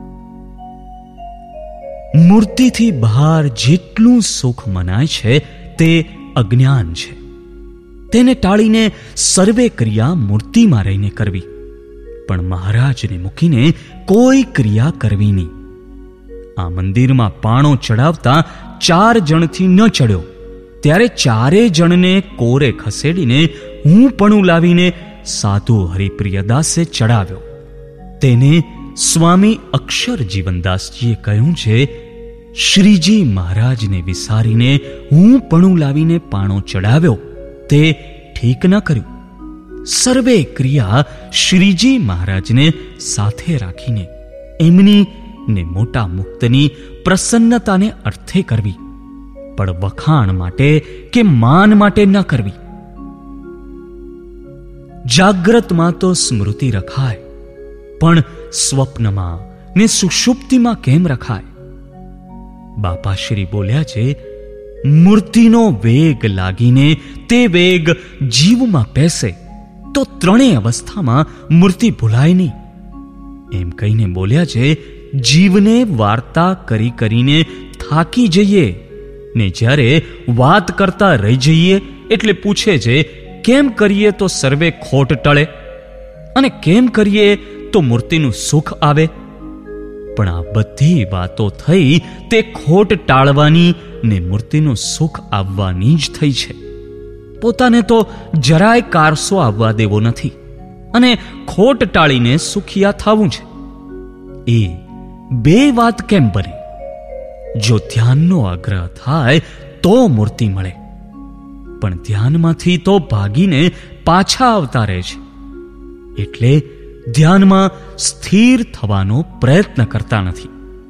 મૂર્તિથી બહાર જેટલું સુખ મનાય છે તે અજ્ઞાન છે. તેને ટાળીને સર્વે ક્રિયા મૂર્તિમાં રહીને કરવી, પણ મહારાજને મૂકીને કોઈ ક્રિયા કરવી નહીં. આ મંદિરમાં પાણો ચડાવતા ચાર જણથી ન ચડ્યો ત્યારે ચારે જણને કોરે ખસેડીને હું પણ લાવીને સાધુ હરિપ્રિયદાસે ચડાવ્યો. તેને સ્વામી અક્ષર જીવનદાસજીએ કહ્યું છે, શ્રીજી મહારાજને વિસારીને હું પણ લાવીને પાણો ચડાવ્યો તે ઠીક ન કર્યું. સર્વે ક્રિયા શ્રીજી મહારાજને સાથે રાખીને એમની ને મોટા મુક્તની પ્રસન્નતાને અર્થે કરવી, પણ વખાણ માટે કે માન માટે ન કરવી. જાગ્રતમાં તો સ્મૃતિ રખાય, પણ સ્વપ્નમાં ને સુષુપ્તિમાં કેમ રખાય? બાપાશ્રી બોલ્યા છે, મૂર્તિનો વેગ લાગીને તે વેગ જીવમાં પેસે તો ત્રણેય અવસ્થામાં મૂર્તિ ભૂલાય નહીં. એમ કહીને બોલ્યા છે, જીવને વાર્તા કરી કરીને થાકી જઈએ ને જ્યારે વાત કરતા રહી જઈએ એટલે પૂછે છે, કેમ કરીએ તો સર્વે ખોટ ટળે અને કેમ કરીએ તો મૂર્તિનું સુખ આવે? પણ આ બધી વાતો થઈ તે ખોટ ટાળવાની ને મૂર્તિનું સુખ આવવાની જ થઈ છે. પોતાને તો જરાય કારસો આવવા દેવો નથી અને ખોટ ટાળીને સુખિયા થવું છે. એ બે વાત કેમ બને? જો ધ્યાનનો આગ્રહ થાય તો મૂર્તિ મળે, પણ ધ્યાનમાંથી તો ભાગીને પાછા આવતા રહે છે. એટલે ધ્યાનમાં સ્થિર થવાનો પ્રયત્ન કરતા નથી.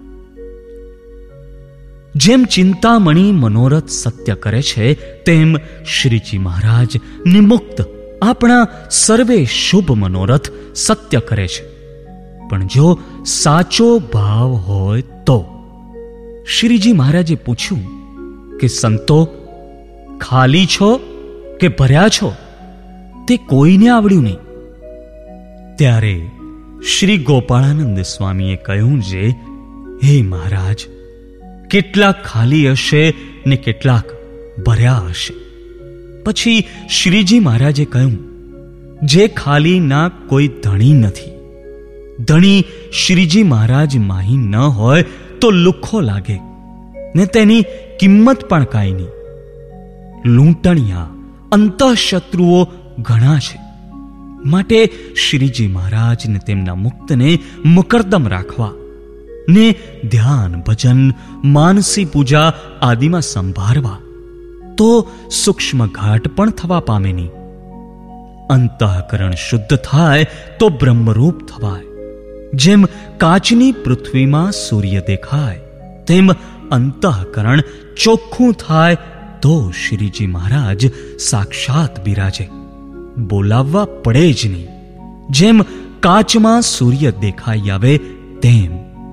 જેમ ચિંતામણી મનોરથ સત્ય કરે છે, તેમ શ્રીજી મહારાજ નિમુક્ત આપણા સર્વે શુભ મનોરથ સત્ય કરે છે. પણ જો સાચો ભાવ હોય તો. શ્રીજી મહારાજે પૂછ્યું કે સંતો, ખાલી છો કે ભર્યા છો તે કોઈને આવડ્યું નહીં. ત્યારે શ્રી ગોપાળાનંદ સ્વામીએ કહ્યું છે, હે મહારાજ, કેટલાક ખાલી હશે ને કેટલાક ભર્યા હશે. પછી શ્રીજી મહારાજે કહ્યું, જે ખાલીના કોઈ ધણી નથી. ધણી શ્રીજી મહારાજ માહી ન હોય તો લુખ્ખો લાગે ને તેની કિંમત પણ કાંઈ નહીં. લૂંટણિયા અંતઃશત્રુઓ ઘણા છે, માટે શ્રીજી મહારાજને તેમના મુક્તને મુકરદમ રાખવા ને ધ્યાન, ભજન, માનસી પૂજા આદિમાં સંભાળવા તો સૂક્ષ્મ ઘાટ પણ થવા પામે નહીં. અંતઃકરણ શુદ્ધ થાય તો બ્રહ્મરૂપ થવાય. જેમ કાચની પૃથ્વીમાં સૂર્ય દેખાય, તેમ અંતઃકરણ ચોખ્ખું થાય તો શ્રીજી મહારાજ સાક્ષાત બિરાજે, બોલાવવા પડે જ નહીં. જેમ કાચમાં સૂર્ય દેખાઈ આવે તેમ.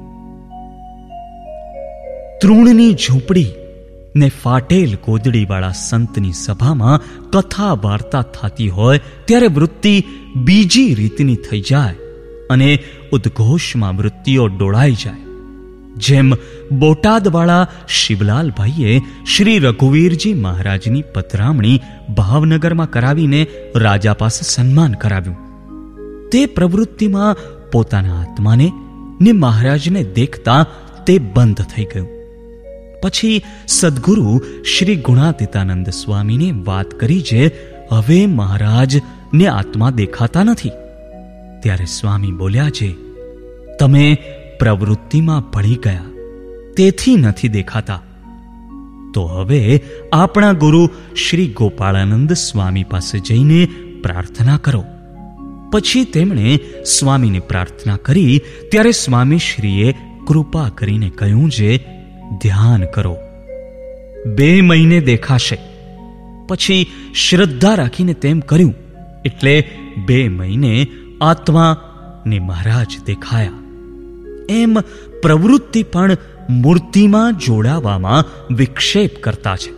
તૃણની ઝૂંપડી ને ફાટેલ કોદડીવાળા સંતની સભામાં કથા વાર્તા થતી હોય ત્યારે વૃત્તિ બીજી રીતની થઈ જાય અને ઉદ્ઘોષમાં વૃત્તિઓ ડોળાઈ જાય. જેમ બોટાદવાળા શિવલાલભાઈએ શ્રી રઘુવીરજી મહારાજની પધરામણી ભાવનગરમાં કરાવીને રાજા પાસે સન્માન કરાવ્યું. તે પ્રવૃત્તિમાં પોતાના આત્માને ને મહારાજને દેખતા તે બંધ થઈ ગયું. પછી સદગુરુ શ્રી ગુણાતીતાનંદ સ્વામીને વાત કરી જે હવે મહારાજ ને આત્મા દેખાતા નથી. ત્યારે સ્વામી બોલ્યા છે, તમે પ્રવૃત્તિમાં ભળી ગયા તેથી નથી દેખાતા. તો હવે આપણા ગુરુ શ્રી ગોપાળાનંદ સ્વામી પાસે જઈને પ્રાર્થના કરો. પછી તેમણે સ્વામીને પ્રાર્થના કરી ત્યારે સ્વામી શ્રીએ કૃપા કરીને કહ્યું છે, ધ્યાન કરો, બે મહિને દેખાશે. પછી શ્રદ્ધા રાખીને તેમ કર્યું એટલે બે મહિને આત્મા ને મહારાજ દેખાયા. એમ પ્રવૃત્તિ પણ મૂર્તિમાં જોડાવામાં વિક્ષેપ કરતા છે.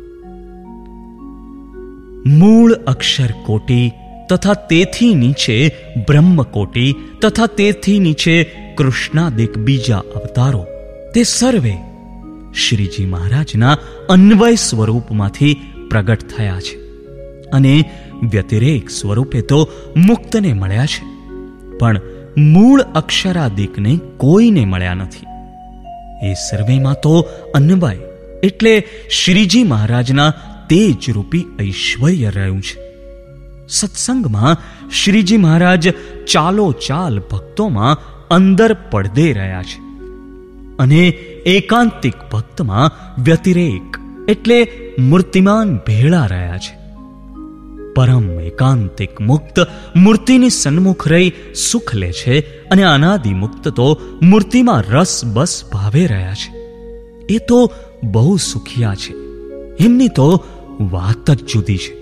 મૂળ અક્ષર કોટી તથા તેથી નીચે બ્રહ્મકોટી તથા તેથી નીચે કૃષ્ણાદિક બીજા અવતારો તે સર્વે શ્રીજી મહારાજના અન્વય સ્વરૂપમાંથી પ્રગટ થયા છે અને વ્યતિરેક સ્વરૂપે તો મુક્તને મળ્યા છે, પણ મૂળ અક્ષરાદિકને કોઈને મળ્યા નથી. એ સર્વેમાં તો અન્વય એટલે શ્રીજી મહારાજના તેજ રૂપી ઐશ્વર્ય રહ્યું છે. સત્સંગમાં શ્રીજી મહારાજ ચાલો ચાલ ભક્તોમાં અંદર પડદે રહ્યા છે અને એકાંતિક ભક્તમાં વ્યતિરેક એટલે મૂર્તિમાન ભેળા રહ્યા છે. પરમ એકાંતિક મુક્ત મૂર્તિની સન્મુખ રહી સુખ લે છે અને અનાદિ મુક્ત તો મૂર્તિમાં રસ બસ ભાવે રહ્યા છે. એ તો બહુ સુખિયા છે, એમની તો વાત જ જુદી છે.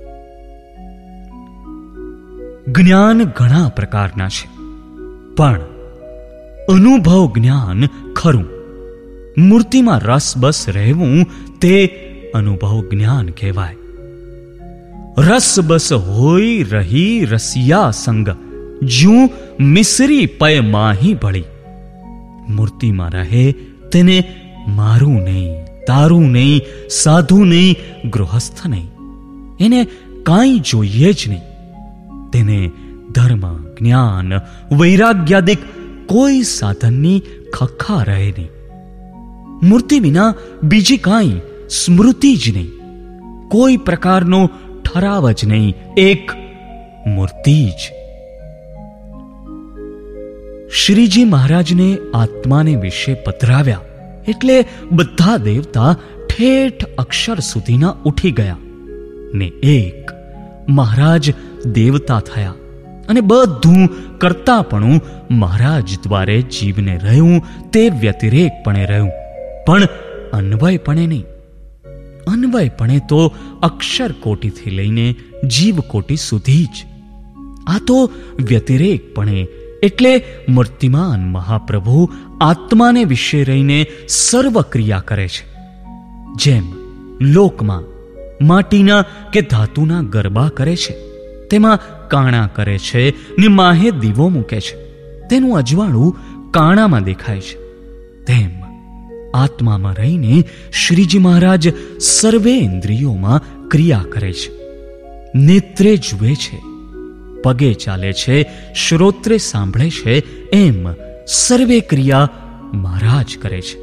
જ્ઞાન ઘણા પ્રકારના છે, પણ અનુભવ જ્ઞાન ખરું. મૂર્તિમાં રસ બસ રહેવું તે અનુભવ જ્ઞાન કહેવાય. રસ બસ હોય રહી રસિયા સંગ, જ્યું મિસરી પય માહી ભળી. મૂર્તિમાં રહે તેને મારું નહીં, તારું નહીં, સાધુ નહીં, ગૃહસ્થ નહીં, એને કાંઈ જોઈએ જ નહીં. તેને ધર્મ, જ્ઞાન, વૈરાગ્યાદિક કોઈ સાધનની ખખા રહે નહીં. મૂર્તિ વિના બીજી કાંઈ સ્મૃતિ જ નહીં, કોઈ પ્રકારનો ઠરાવ જ નહીં. એક મૂર્તિ જ શ્રીજી મહારાજને આત્માને વિશે પધરાવ્યા એટલે બધા દેવતા ઠેઠ અક્ષર સુધીના ઉઠી ગયા ને એક મહારાજ દેવતા થયા અને બધું કરતાપણું મહારાજ દ્વારે જીવને રહ્યું તે વ્યતિરેકપણે રહ્યું, પણ અન્વયપણે નહીં. અન્વયપણે તો અક્ષર કોટીથી લઈને જીવ કોટી સુધી જ. આ તો વ્યતિરેકપણે એટલે મૂર્તિમાન મહાપ્રભુ આત્માને વિશે રહીને સર્વ ક્રિયા કરે છે. જેમ લોકમાં માટીના કે ધાતુના ગરબા કરે છે, તેમાં કાણા કરે છે ને માહે દીવો મૂકે છે, તેનું અજવાળું કાણામાં દેખાય છે, તેમ આત્મામાં રહીને શ્રીજી મહારાજ સર્વે ઇન્દ્રિયોમાં ક્રિયા કરે છે. નેત્રે જુએ છે, પગે ચાલે છે, શ્રોત્રે સાંભળે છે, એમ સર્વે ક્રિયા મહારાજ કરે છે.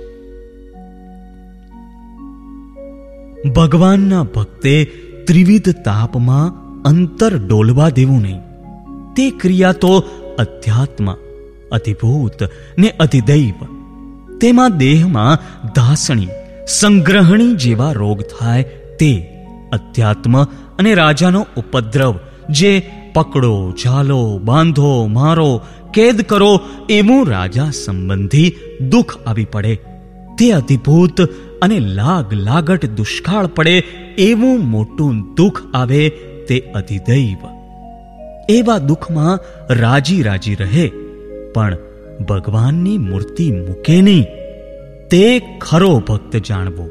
ભગવાનના ભક્તે ત્રિવિધ તાપમાં અંતર ડોલવા દેવું નહીં. તે ક્રિયા તો અધ્યાત્મ, અધિભૂત ને અધિદૈવ. તેમાં દેહમાં ધાસણી, સંગ્રહણી જેવા રોગ થાય તે અધ્યાત્મ અને રાજાનો ઉપદ્રવ, જે પકડો, ઝાલો, બાંધો, મારો, કેદ કરો એવું રાજા સંબંધી દુઃખ આવી પડે તે અધિભૂત, અને લાગ લાગટ દુષ્કાળ પડે એવું મોટું દુઃખ આવે તે અધિદૈવ. એવા દુઃખમાં રાજી રાજી રહે, પણ ભગવાનની મૂર્તિ મૂકે નહીં. તે ખરો ભક્ત જાણવો.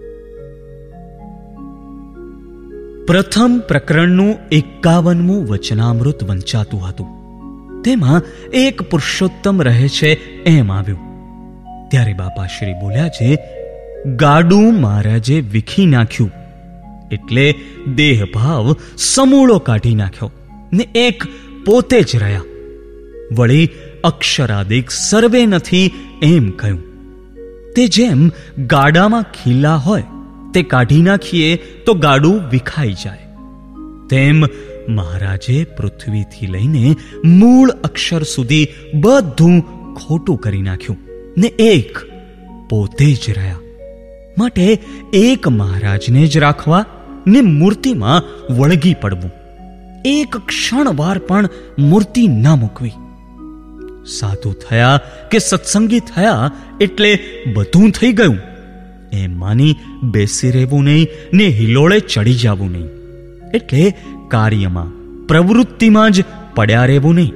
પ્રથમ પ્રકરણનું એકાવનમું વચનામૃત વંચાતું હતું. તેમાં એક પુરુષોત્તમ રહે છે એમ આવ્યું. ત્યારે બાપાશ્રી બોલ્યા છે, ગાડું મહારાજે વીખી નાખ્યું એટલે દેહભાવ સમૂળો કાઢી નાખ્યો ને એક પોતે જ રહ્યા. વળી અક્ષરાદિક સર્વે નથી એમ કહ્યું. તે જેમ ગાડામાં ખીલા હોય તે કાઢી નાખીએ તો ગાડું વિખાઈ જાય, તેમ મહારાજે પૃથ્વીથી લઈને મૂળ અક્ષર સુધી બધું ખોટું કરી નાખ્યું ને એક પોતે જ રહ્યા. માટે એક મહારાજને જ રાખવા ને મૂર્તિમાં વળગી પડવું. એક ક્ષણવાર પણ મૂર્તિ ન મૂકવી. સાધુ થયા કે સત્સંગી થયા એટલે બધું થઈ ગયું એમ માની બેસી રહેવું નહીં ને હિલોળે ચડી જવું નહીં. એટલે કાર્યમાં પ્રવૃત્તિમાં જ પડ્યા રહેવું નહીં.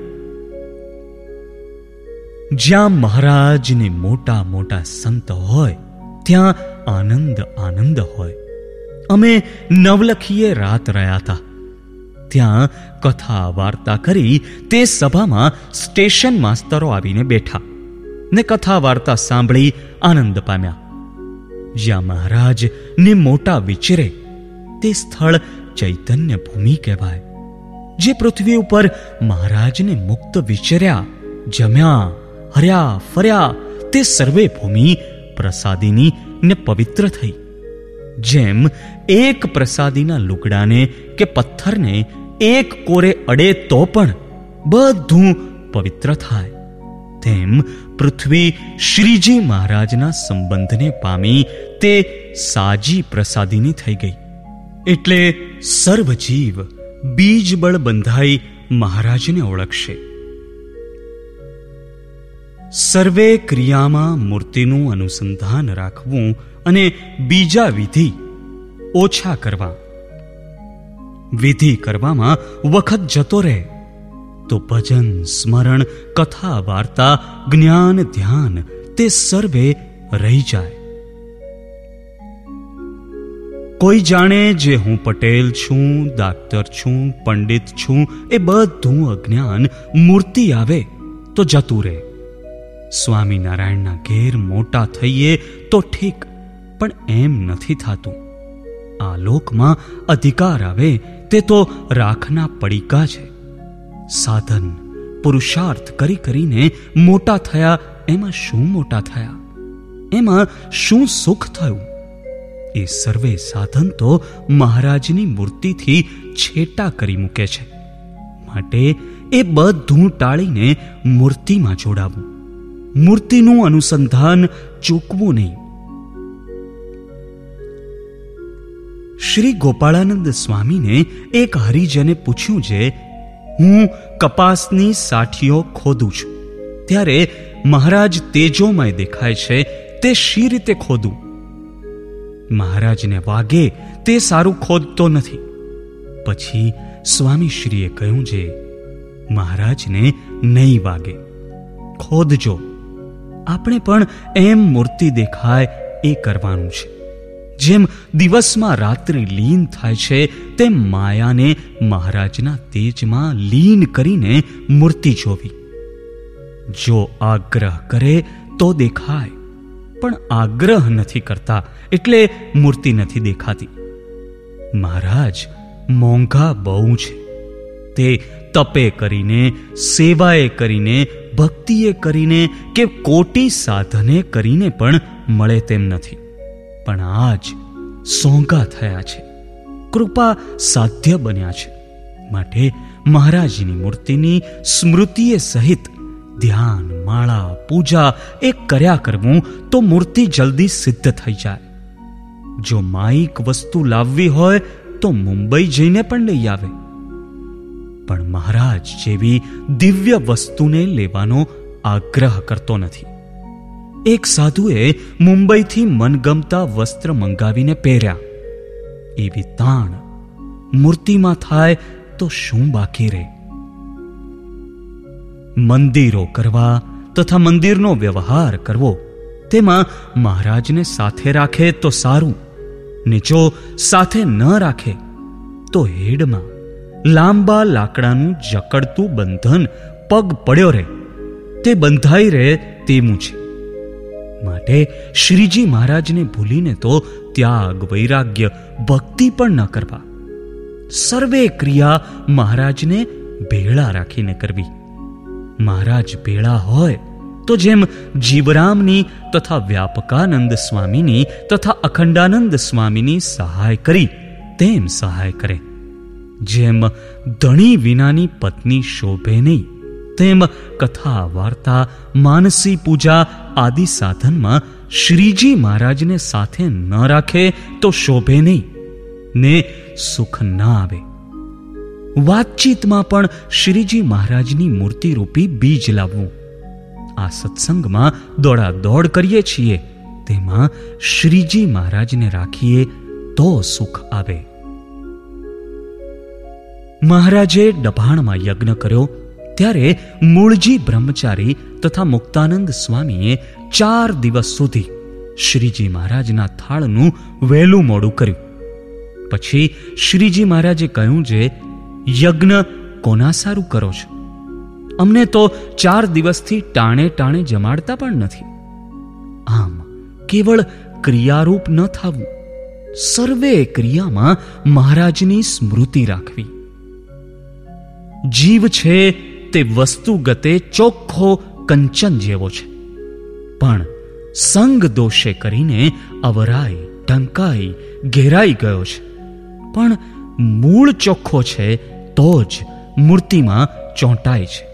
જ્યાં મહારાજ ને મોટા મોટા સંત હોય ત્યાં આનંદ આનંદ હોય. અમે નવલખીએ રાત રહ્યા હતા. ત્યાં કથા વાર્તા કરી તે સભામાં સ્ટેશન માસ્તરો આવીને બેઠા ને કથા વાર્તા સાંભળી આનંદ પામ્યા. જ્યાં મહારાજ ને મોટા વિચરે તે સ્થળ ચૈતન્ય ભૂમિ કહેવાય. જે પૃથ્વી ઉપર મહારાજને મુક્ત વિચર્યા, જમ્યા, હર્યા, ફર્યા તે સર્વે ભૂમિ પ્રસાદીની ને પવિત્ર થઈ. જેમ એક પ્રસાદીના લુગડાને કે પથ્થરને એક કોરે અડે તો પણ બધું પવિત્ર થાય, તેમ પૃથ્વી શ્રીજી મહારાજના સંબંધને પામી તે સાજી પ્રસાદીની થઈ ગઈ. એટલે સર્વ જીવ બીજબળ બંધાઈ મહારાજને ઓળખશે. સર્વે ક્રિયામાં મૂર્તિનું અનુસંધાન રાખવું અને બીજા વિધિ ઓછા કરવા. વિધિ કરવામાં વખત જતો રહે તો ભજન, સ્મરણ, કથા, વાર્તા, જ્ઞાન, ધ્યાન તે સર્વે રહી જાય. કોઈ જાણે જે હું પટેલ છું, ડાક્ટર છું, પંડિત છું એ બધું અજ્ઞાન મૂર્તિ આવે તો જતું રહે. સ્વામિનારાયણના ઘેર મોટા થઈએ તો ઠીક, પણ એમ નથી થતું. આ લોકમાં અધિકાર આવે તે તો રાખના પડીકા છે. સાધન પુરુષાર્થ કરી કરીને મોટા થયા, એમાં શું મોટા થયા? એમાં શું સુખ થયું? એ સર્વે સાધન તો મહારાજની મૂર્તિથી છેટા કરી મૂકે છે. માટે એ બધું ટાળીને મૂર્તિમાં જોડાવવું, મૂર્તિનું અનુસંધાન ચૂકવું નહીં. શ્રી ગોપાળાનંદ સ્વામીને એક હરિજને પૂછ્યું છે, હું કપાસની સાઠીઓ ખોદું છું, ત્યારે મહારાજ તેજોમય દેખાય છે, તે શી રીતે ખોદું? મહારાજને વાગે તે સારું ખોદતો નથી. પછી સ્વામીશ્રીએ કહ્યું છે, મહારાજને નહીં વાગે, ખોદજો. આપણે પણ એમ મૂર્તિ દેખાય એ કરવાનું છે. જેમ દિવસમાં રાત્રિ લીન થાય છે, તેમ માયાને મહારાજના તેજમાં લીન કરીને મૂર્તિ જોવી. જો આગ્રહ કરે તો દેખાય, પણ આગ્રહ નથી કરતા એટલે મૂર્તિ નથી દેખાતી. મહારાજ મોંઘા બહુ છે. તે તપે કરીને, સેવાએ કરીને, ભક્તિએ કરીને કે કોટી સાધને કરીને પણ મળે તેમ નથી. પણ આજ સોંગા થયા છે, કૃપા સાધ્ય બન્યા છે. માટે મહારાજની મૂર્તિની સ્મૃતિએ સહિત ધ્યાન, માળા, પૂજા એ કર્યા કરવું તો મૂર્તિ જલ્દી સિદ્ધ થઈ જાય. જો માયિક વસ્તુ લાવવી હોય તો મુંબઈ જઈને પણ લઈ આવે, પણ મહારાજ જેવી દિવ્ય વસ્તુને લેવાનો આગ્રહ કરતો નથી. એક સાધુએ મુંબઈથી મનગમતા વસ્ત્ર મંગાવીને પહેર્યા. એવી તાણ મૂર્તિમાં થાય તો શું બાકી રહે? મંદિરો કરવા તથા મંદિરનો વ્યવહાર કરવો, તેમાં મહારાજને સાથે રાખે તો સારું, ને જો સાથે ન રાખે તો હેડમાં લાંબા લાકડાનું જકડતું બંધન પગ પડ્યો રહે, તે બંધાઈ રહે તેવું છે. માટે શ્રીજી મહારાજને ભૂલીને તો ત્યાગ, વૈરાગ્ય, ભક્તિ પણ ન કરવા. સર્વે ક્રિયા મહારાજને ભેળા રાખીને કરવી. મહારાજ ભેળા હોય તો જેમ જીવરામની તથા વ્યાપકાનંદ સ્વામીની તથા અખંડાનંદ સ્વામીની સહાય કરી તેમ સહાય કરે. જેમ ધણી વિનાની પત્ની શોભે નહીં, તેમ કથા, વાર્તા, માનસી પૂજા આદિ સાધનમાં શ્રીજી મહારાજને સાથે ન રાખે તો શોભે નહીં ને સુખ ના આવે. વાતચીતમાં પણ શ્રીજી મહારાજની મૂર્તિ રૂપી બીજ લાવવું. આ સત્સંગમાં દોડા દોડ કરીએ છીએ, તેમાં શ્રીજી મહારાજને રાખીએ તો સુખ આવે. મહારાજે ડભાણમાં યજ્ઞ કર્યો ત્યારે મૂળજી બ્રહ્મચારી તથા મુક્તાનંદ સ્વામીએ ચાર દિવસ સુધી શ્રીજી મહારાજના થાળનું વહેલું મોડું કર્યું. પછી શ્રીજી મહારાજે કહ્યું છે, યજ્ઞ કોના સારું કરો છો? અમને તો ચાર દિવસથી ટાણે ટાણે જમાડતા પણ નથી. આમ કેવળ ક્રિયારૂપ ન થવું, સર્વે ક્રિયામાં મહારાજની સ્મૃતિ રાખવી. જીવ છે તે વસ્તુગતે ચોખ્ખો કંચન જેવો છે, પણ સંગ દોષે કરીને અવરાઈ, ઢંકાઈ, ઘેરાઈ ગયો છે. પણ મૂળ ચોખ્ખો છે તો જ મૂર્તિમાં ચોંટાય છે.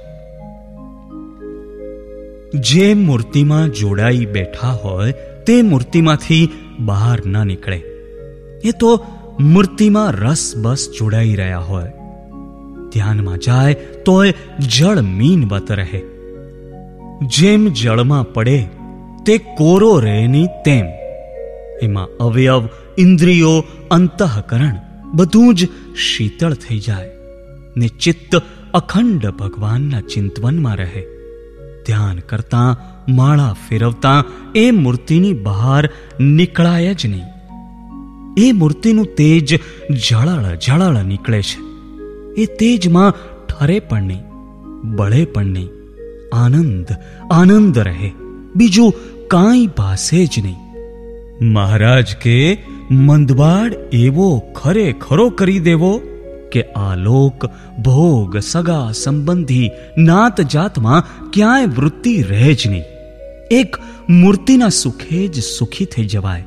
જે મૂર્તિમાં જોડાઈ બેઠા હોય તે મૂર્તિમાંથી બહાર ન નીકળે. એ તો મૂર્તિમાં રસ બસ જોડાઈ રહ્યા હોય. ધ્યાનમાં જાય તોય જળ મીનવત રહે. જેમ જળમાં પડે તે કોરો રહે નહીં તેમ એમાં અવયવ, ઇન્દ્રિયો, અંતઃકરણ બધું જ શીતળ થઈ જાય ને ચિત્ત અખંડ ભગવાનના ચિંતવનમાં રહે. ધ્યાન કરતા, માળા ફેરવતા એ મૂર્તિની બહાર નીકળાય જ નહીં. એ મૂર્તિનું તેજ ઝળળ ઝળળ નીકળે છે. એ તેજમાં ઠરે પણ નહીં, બળે પણ નહીં. આનંદ આનંદ રહે, બીજું કાંઈ ભાસે જ નહીં. મહારાજ કે મંદવાડ એવો ખરે ખરો કરી દેવો કે આ લોક, ભોગ, સગા સંબંધી, નાત જાતમાં ક્યાંય વૃત્તિ રહે જ નહીં. એક મૂર્તિના સુખે જ સુખી થઈ જવાય.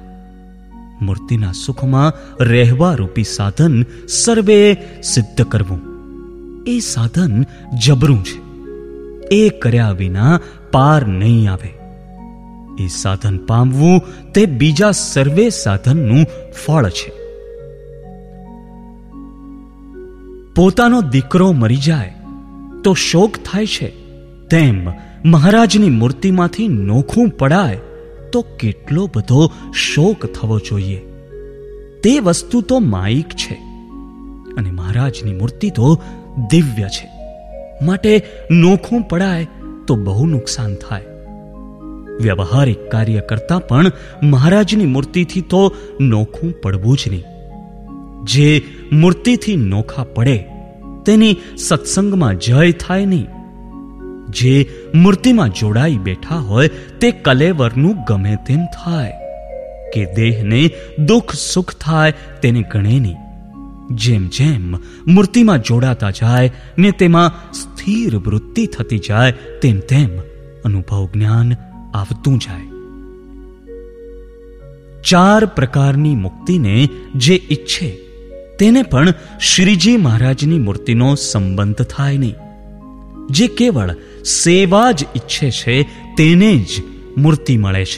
મૂર્તિના સુખમાં રહેવા રૂપી સાધન સર્વે સિદ્ધ કરવું. એ સાધન જબરું છે. એ કર્યા વિના પાર નહીં આવે. એ સાધન પામવું તે બીજા સર્વે સાધનનું ફળ છે. પોતાનો દીકરો મરી જાય તો શોક થાય છે, તેમ મહારાજની મૂર્તિમાંથી નોખું પડાય તો કેટલો બધો શોક થવો જોઈએ. તે વસ્તુ તો માયિક છે અને મહારાજની મૂર્તિ તો દિવ્ય છે, માટે નોખું પડાય તો બહુ નુકસાન થાય. વ્યવહારિક કાર્ય કરતા પણ મહારાજની મૂર્તિથી તો નોખું પડવું જ નહીં. જે મૂર્તિથી નોખા પડે તેની સત્સંગમાં જય થાય નહીં. જે મૂર્તિમાં જોડાઈ બેઠા હોય તે કલેવરનું ગમે તેમ થાય કે દેહને દુઃખ સુખ થાય તેને ગણે નહીં. જેમ જેમ મૂર્તિમાં જોડાતા જાય ને તેમાં સ્થિર વૃત્તિ થતી જાય તેમ તેમ અનુભવ જ્ઞાન આવતું જાય. ચાર પ્રકારની મુક્તિને જે ઈચ્છે તેને પણ શ્રીજી મહારાજની મૂર્તિનો સંબંધ થાય નહીં. જે કેવળ સેવા જ ઈચ્છે છે તેને જ મૂર્તિ મળે છે.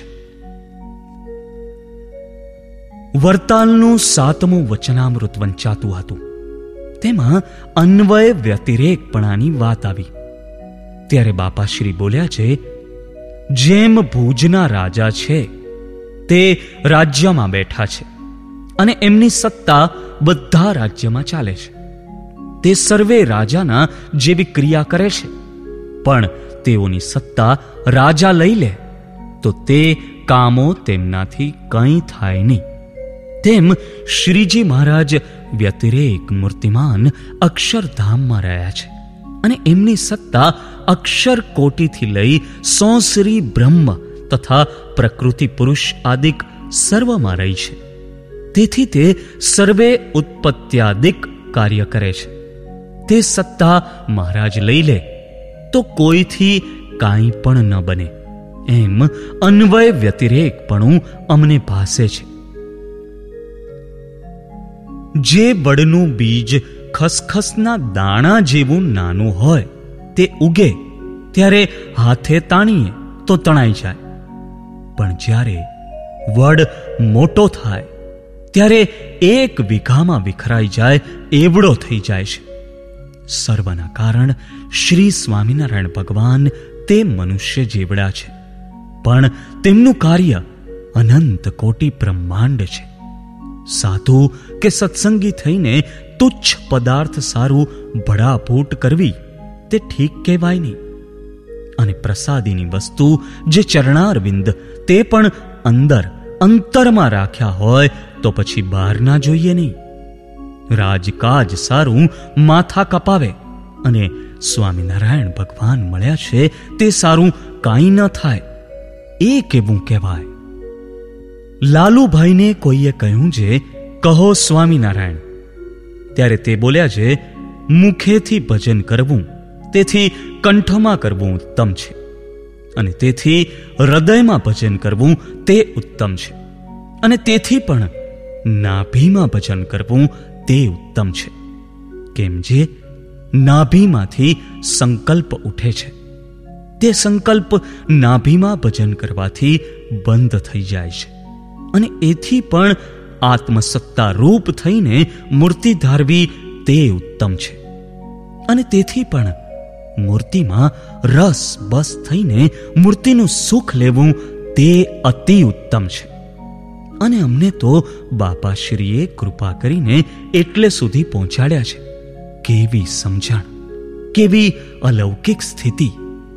વરતાલનું સાતમું વચનામૃત વંચાતું હતું. તેમાં અન્વય વ્યતિરેકપણાની વાત આવી. ત્યારે બાપાશ્રી બોલ્યા છે, જેમ ભુજના રાજા છે તે રાજ્યમાં બેઠા છે અને એમની સત્તા બધા રાજ્યમાં ચાલે છે. તે સર્વે રાજાના જેવી ક્રિયા કરે છે, પણ તેઓની સત્તા રાજા લઈ લે તો તે કામો તેમનાથી કંઈ થાય નહીં. તેમ શ્રીજી મહારાજ વ્યતિરેક મૂર્તિમાન અક્ષરધામમાં રહ્યા છે અને એમની સત્તા અક્ષર કોટીથી લઈ સોંસરી બ્રહ્મ તથા પ્રકૃતિ પુરુષ આદિક સર્વમાં રહી છે. તેથી તે સર્વે ઉત્પત્ત્યાદિક કાર્ય કરે છે. તે સત્તા મહારાજ લઈ લે તો કોઈથી કાંઈ પણ ન બને. એમ અન્વય વ્યતિરેકપણું અમને ભાસે છે. જે વડનું બીજ ખસખસના દાણા જેવું નાનું હોય તે ઉગે ત્યારે હાથે તાણીએ તો તણાઈ જાય, પણ જ્યારે વડ મોટો થાય ત્યારે એક વીઘામાં વિખરાઈ જાય એવડો થઈ જાય છે. સર્વના કારણ શ્રી સ્વામિનારાયણ ભગવાન તે મનુષ્ય જેવડા છે, પણ તેમનું કાર્ય અનંત કોટી બ્રહ્માંડ છે. સાધુ કે સત્સંગી થઈને તુચ્છ પદાર્થ સારું ભડાફૂટ કરવી તે ઠીક કહેવાય નહીં. અને પ્રસાદીની વસ્તુ જે ચરણારવિંદ તે પણ અંદર અંતરમાં રાખ્યા હોય તો પછી બહાર ના જોઈએ નહીં. રાજકાજ સારું માથા કપાવે અને સ્વામિનારાયણ ભગવાન મળ્યા છે તે સારું કાંઈ ન થાય એ કેવું કહેવાય. લાલુભાઈને કોઈએ કહ્યું છે, કહો સ્વામિનારાયણ. ત્યારે તે બોલ્યા છે, મુખેથી ભજન કરવું તેથી કંઠમાં કરવું ઉત્તમ છે, અને તેથી હૃદયમાં ભજન કરવું તે ઉત્તમ છે, અને તેથી પણ નાભીમાં ભજન કરવું તે ઉત્તમ છે. કેમ જે નાભીમાંથી સંકલ્પ ઉઠે છે તે સંકલ્પ નાભીમાં ભજન કરવાથી બંધ થઈ જાય છે, અને એથી પણ આત્મસત્તા રૂપ થઈને મૂર્તિ ધારવી તે ઉત્તમ છે, અને તેથી પણ મૂર્તિમાં રસ બસ થઈને મૂર્તિનું સુખ લેવું તે અતિ ઉત્તમ છે. અને અમને તો બાપાશ્રીએ કૃપા કરીને એટલે સુધી પહોંચાડ્યા છે. કેવી સમજણ, કેવી અલૌકિક સ્થિતિ!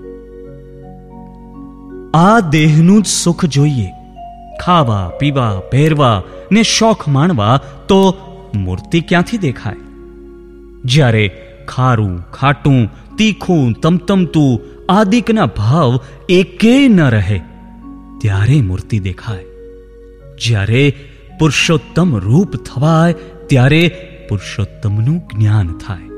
આ દેહનું જ સુખ જોઈએ, ખાવા પીવા પહેરવા ને શોખ માણવા તો મૂર્તિ ક્યાંથી દેખાય? જ્યારે ખારું ખાટું તીખું તમતમતું આદિકના ભાવ એકે ન રહે ત્યારે મૂર્તિ દેખાય. જ્યારે પુરુષોત્તમ રૂપ થવાય ત્યારે પુરુષોત્તમનું જ્ઞાન થાય.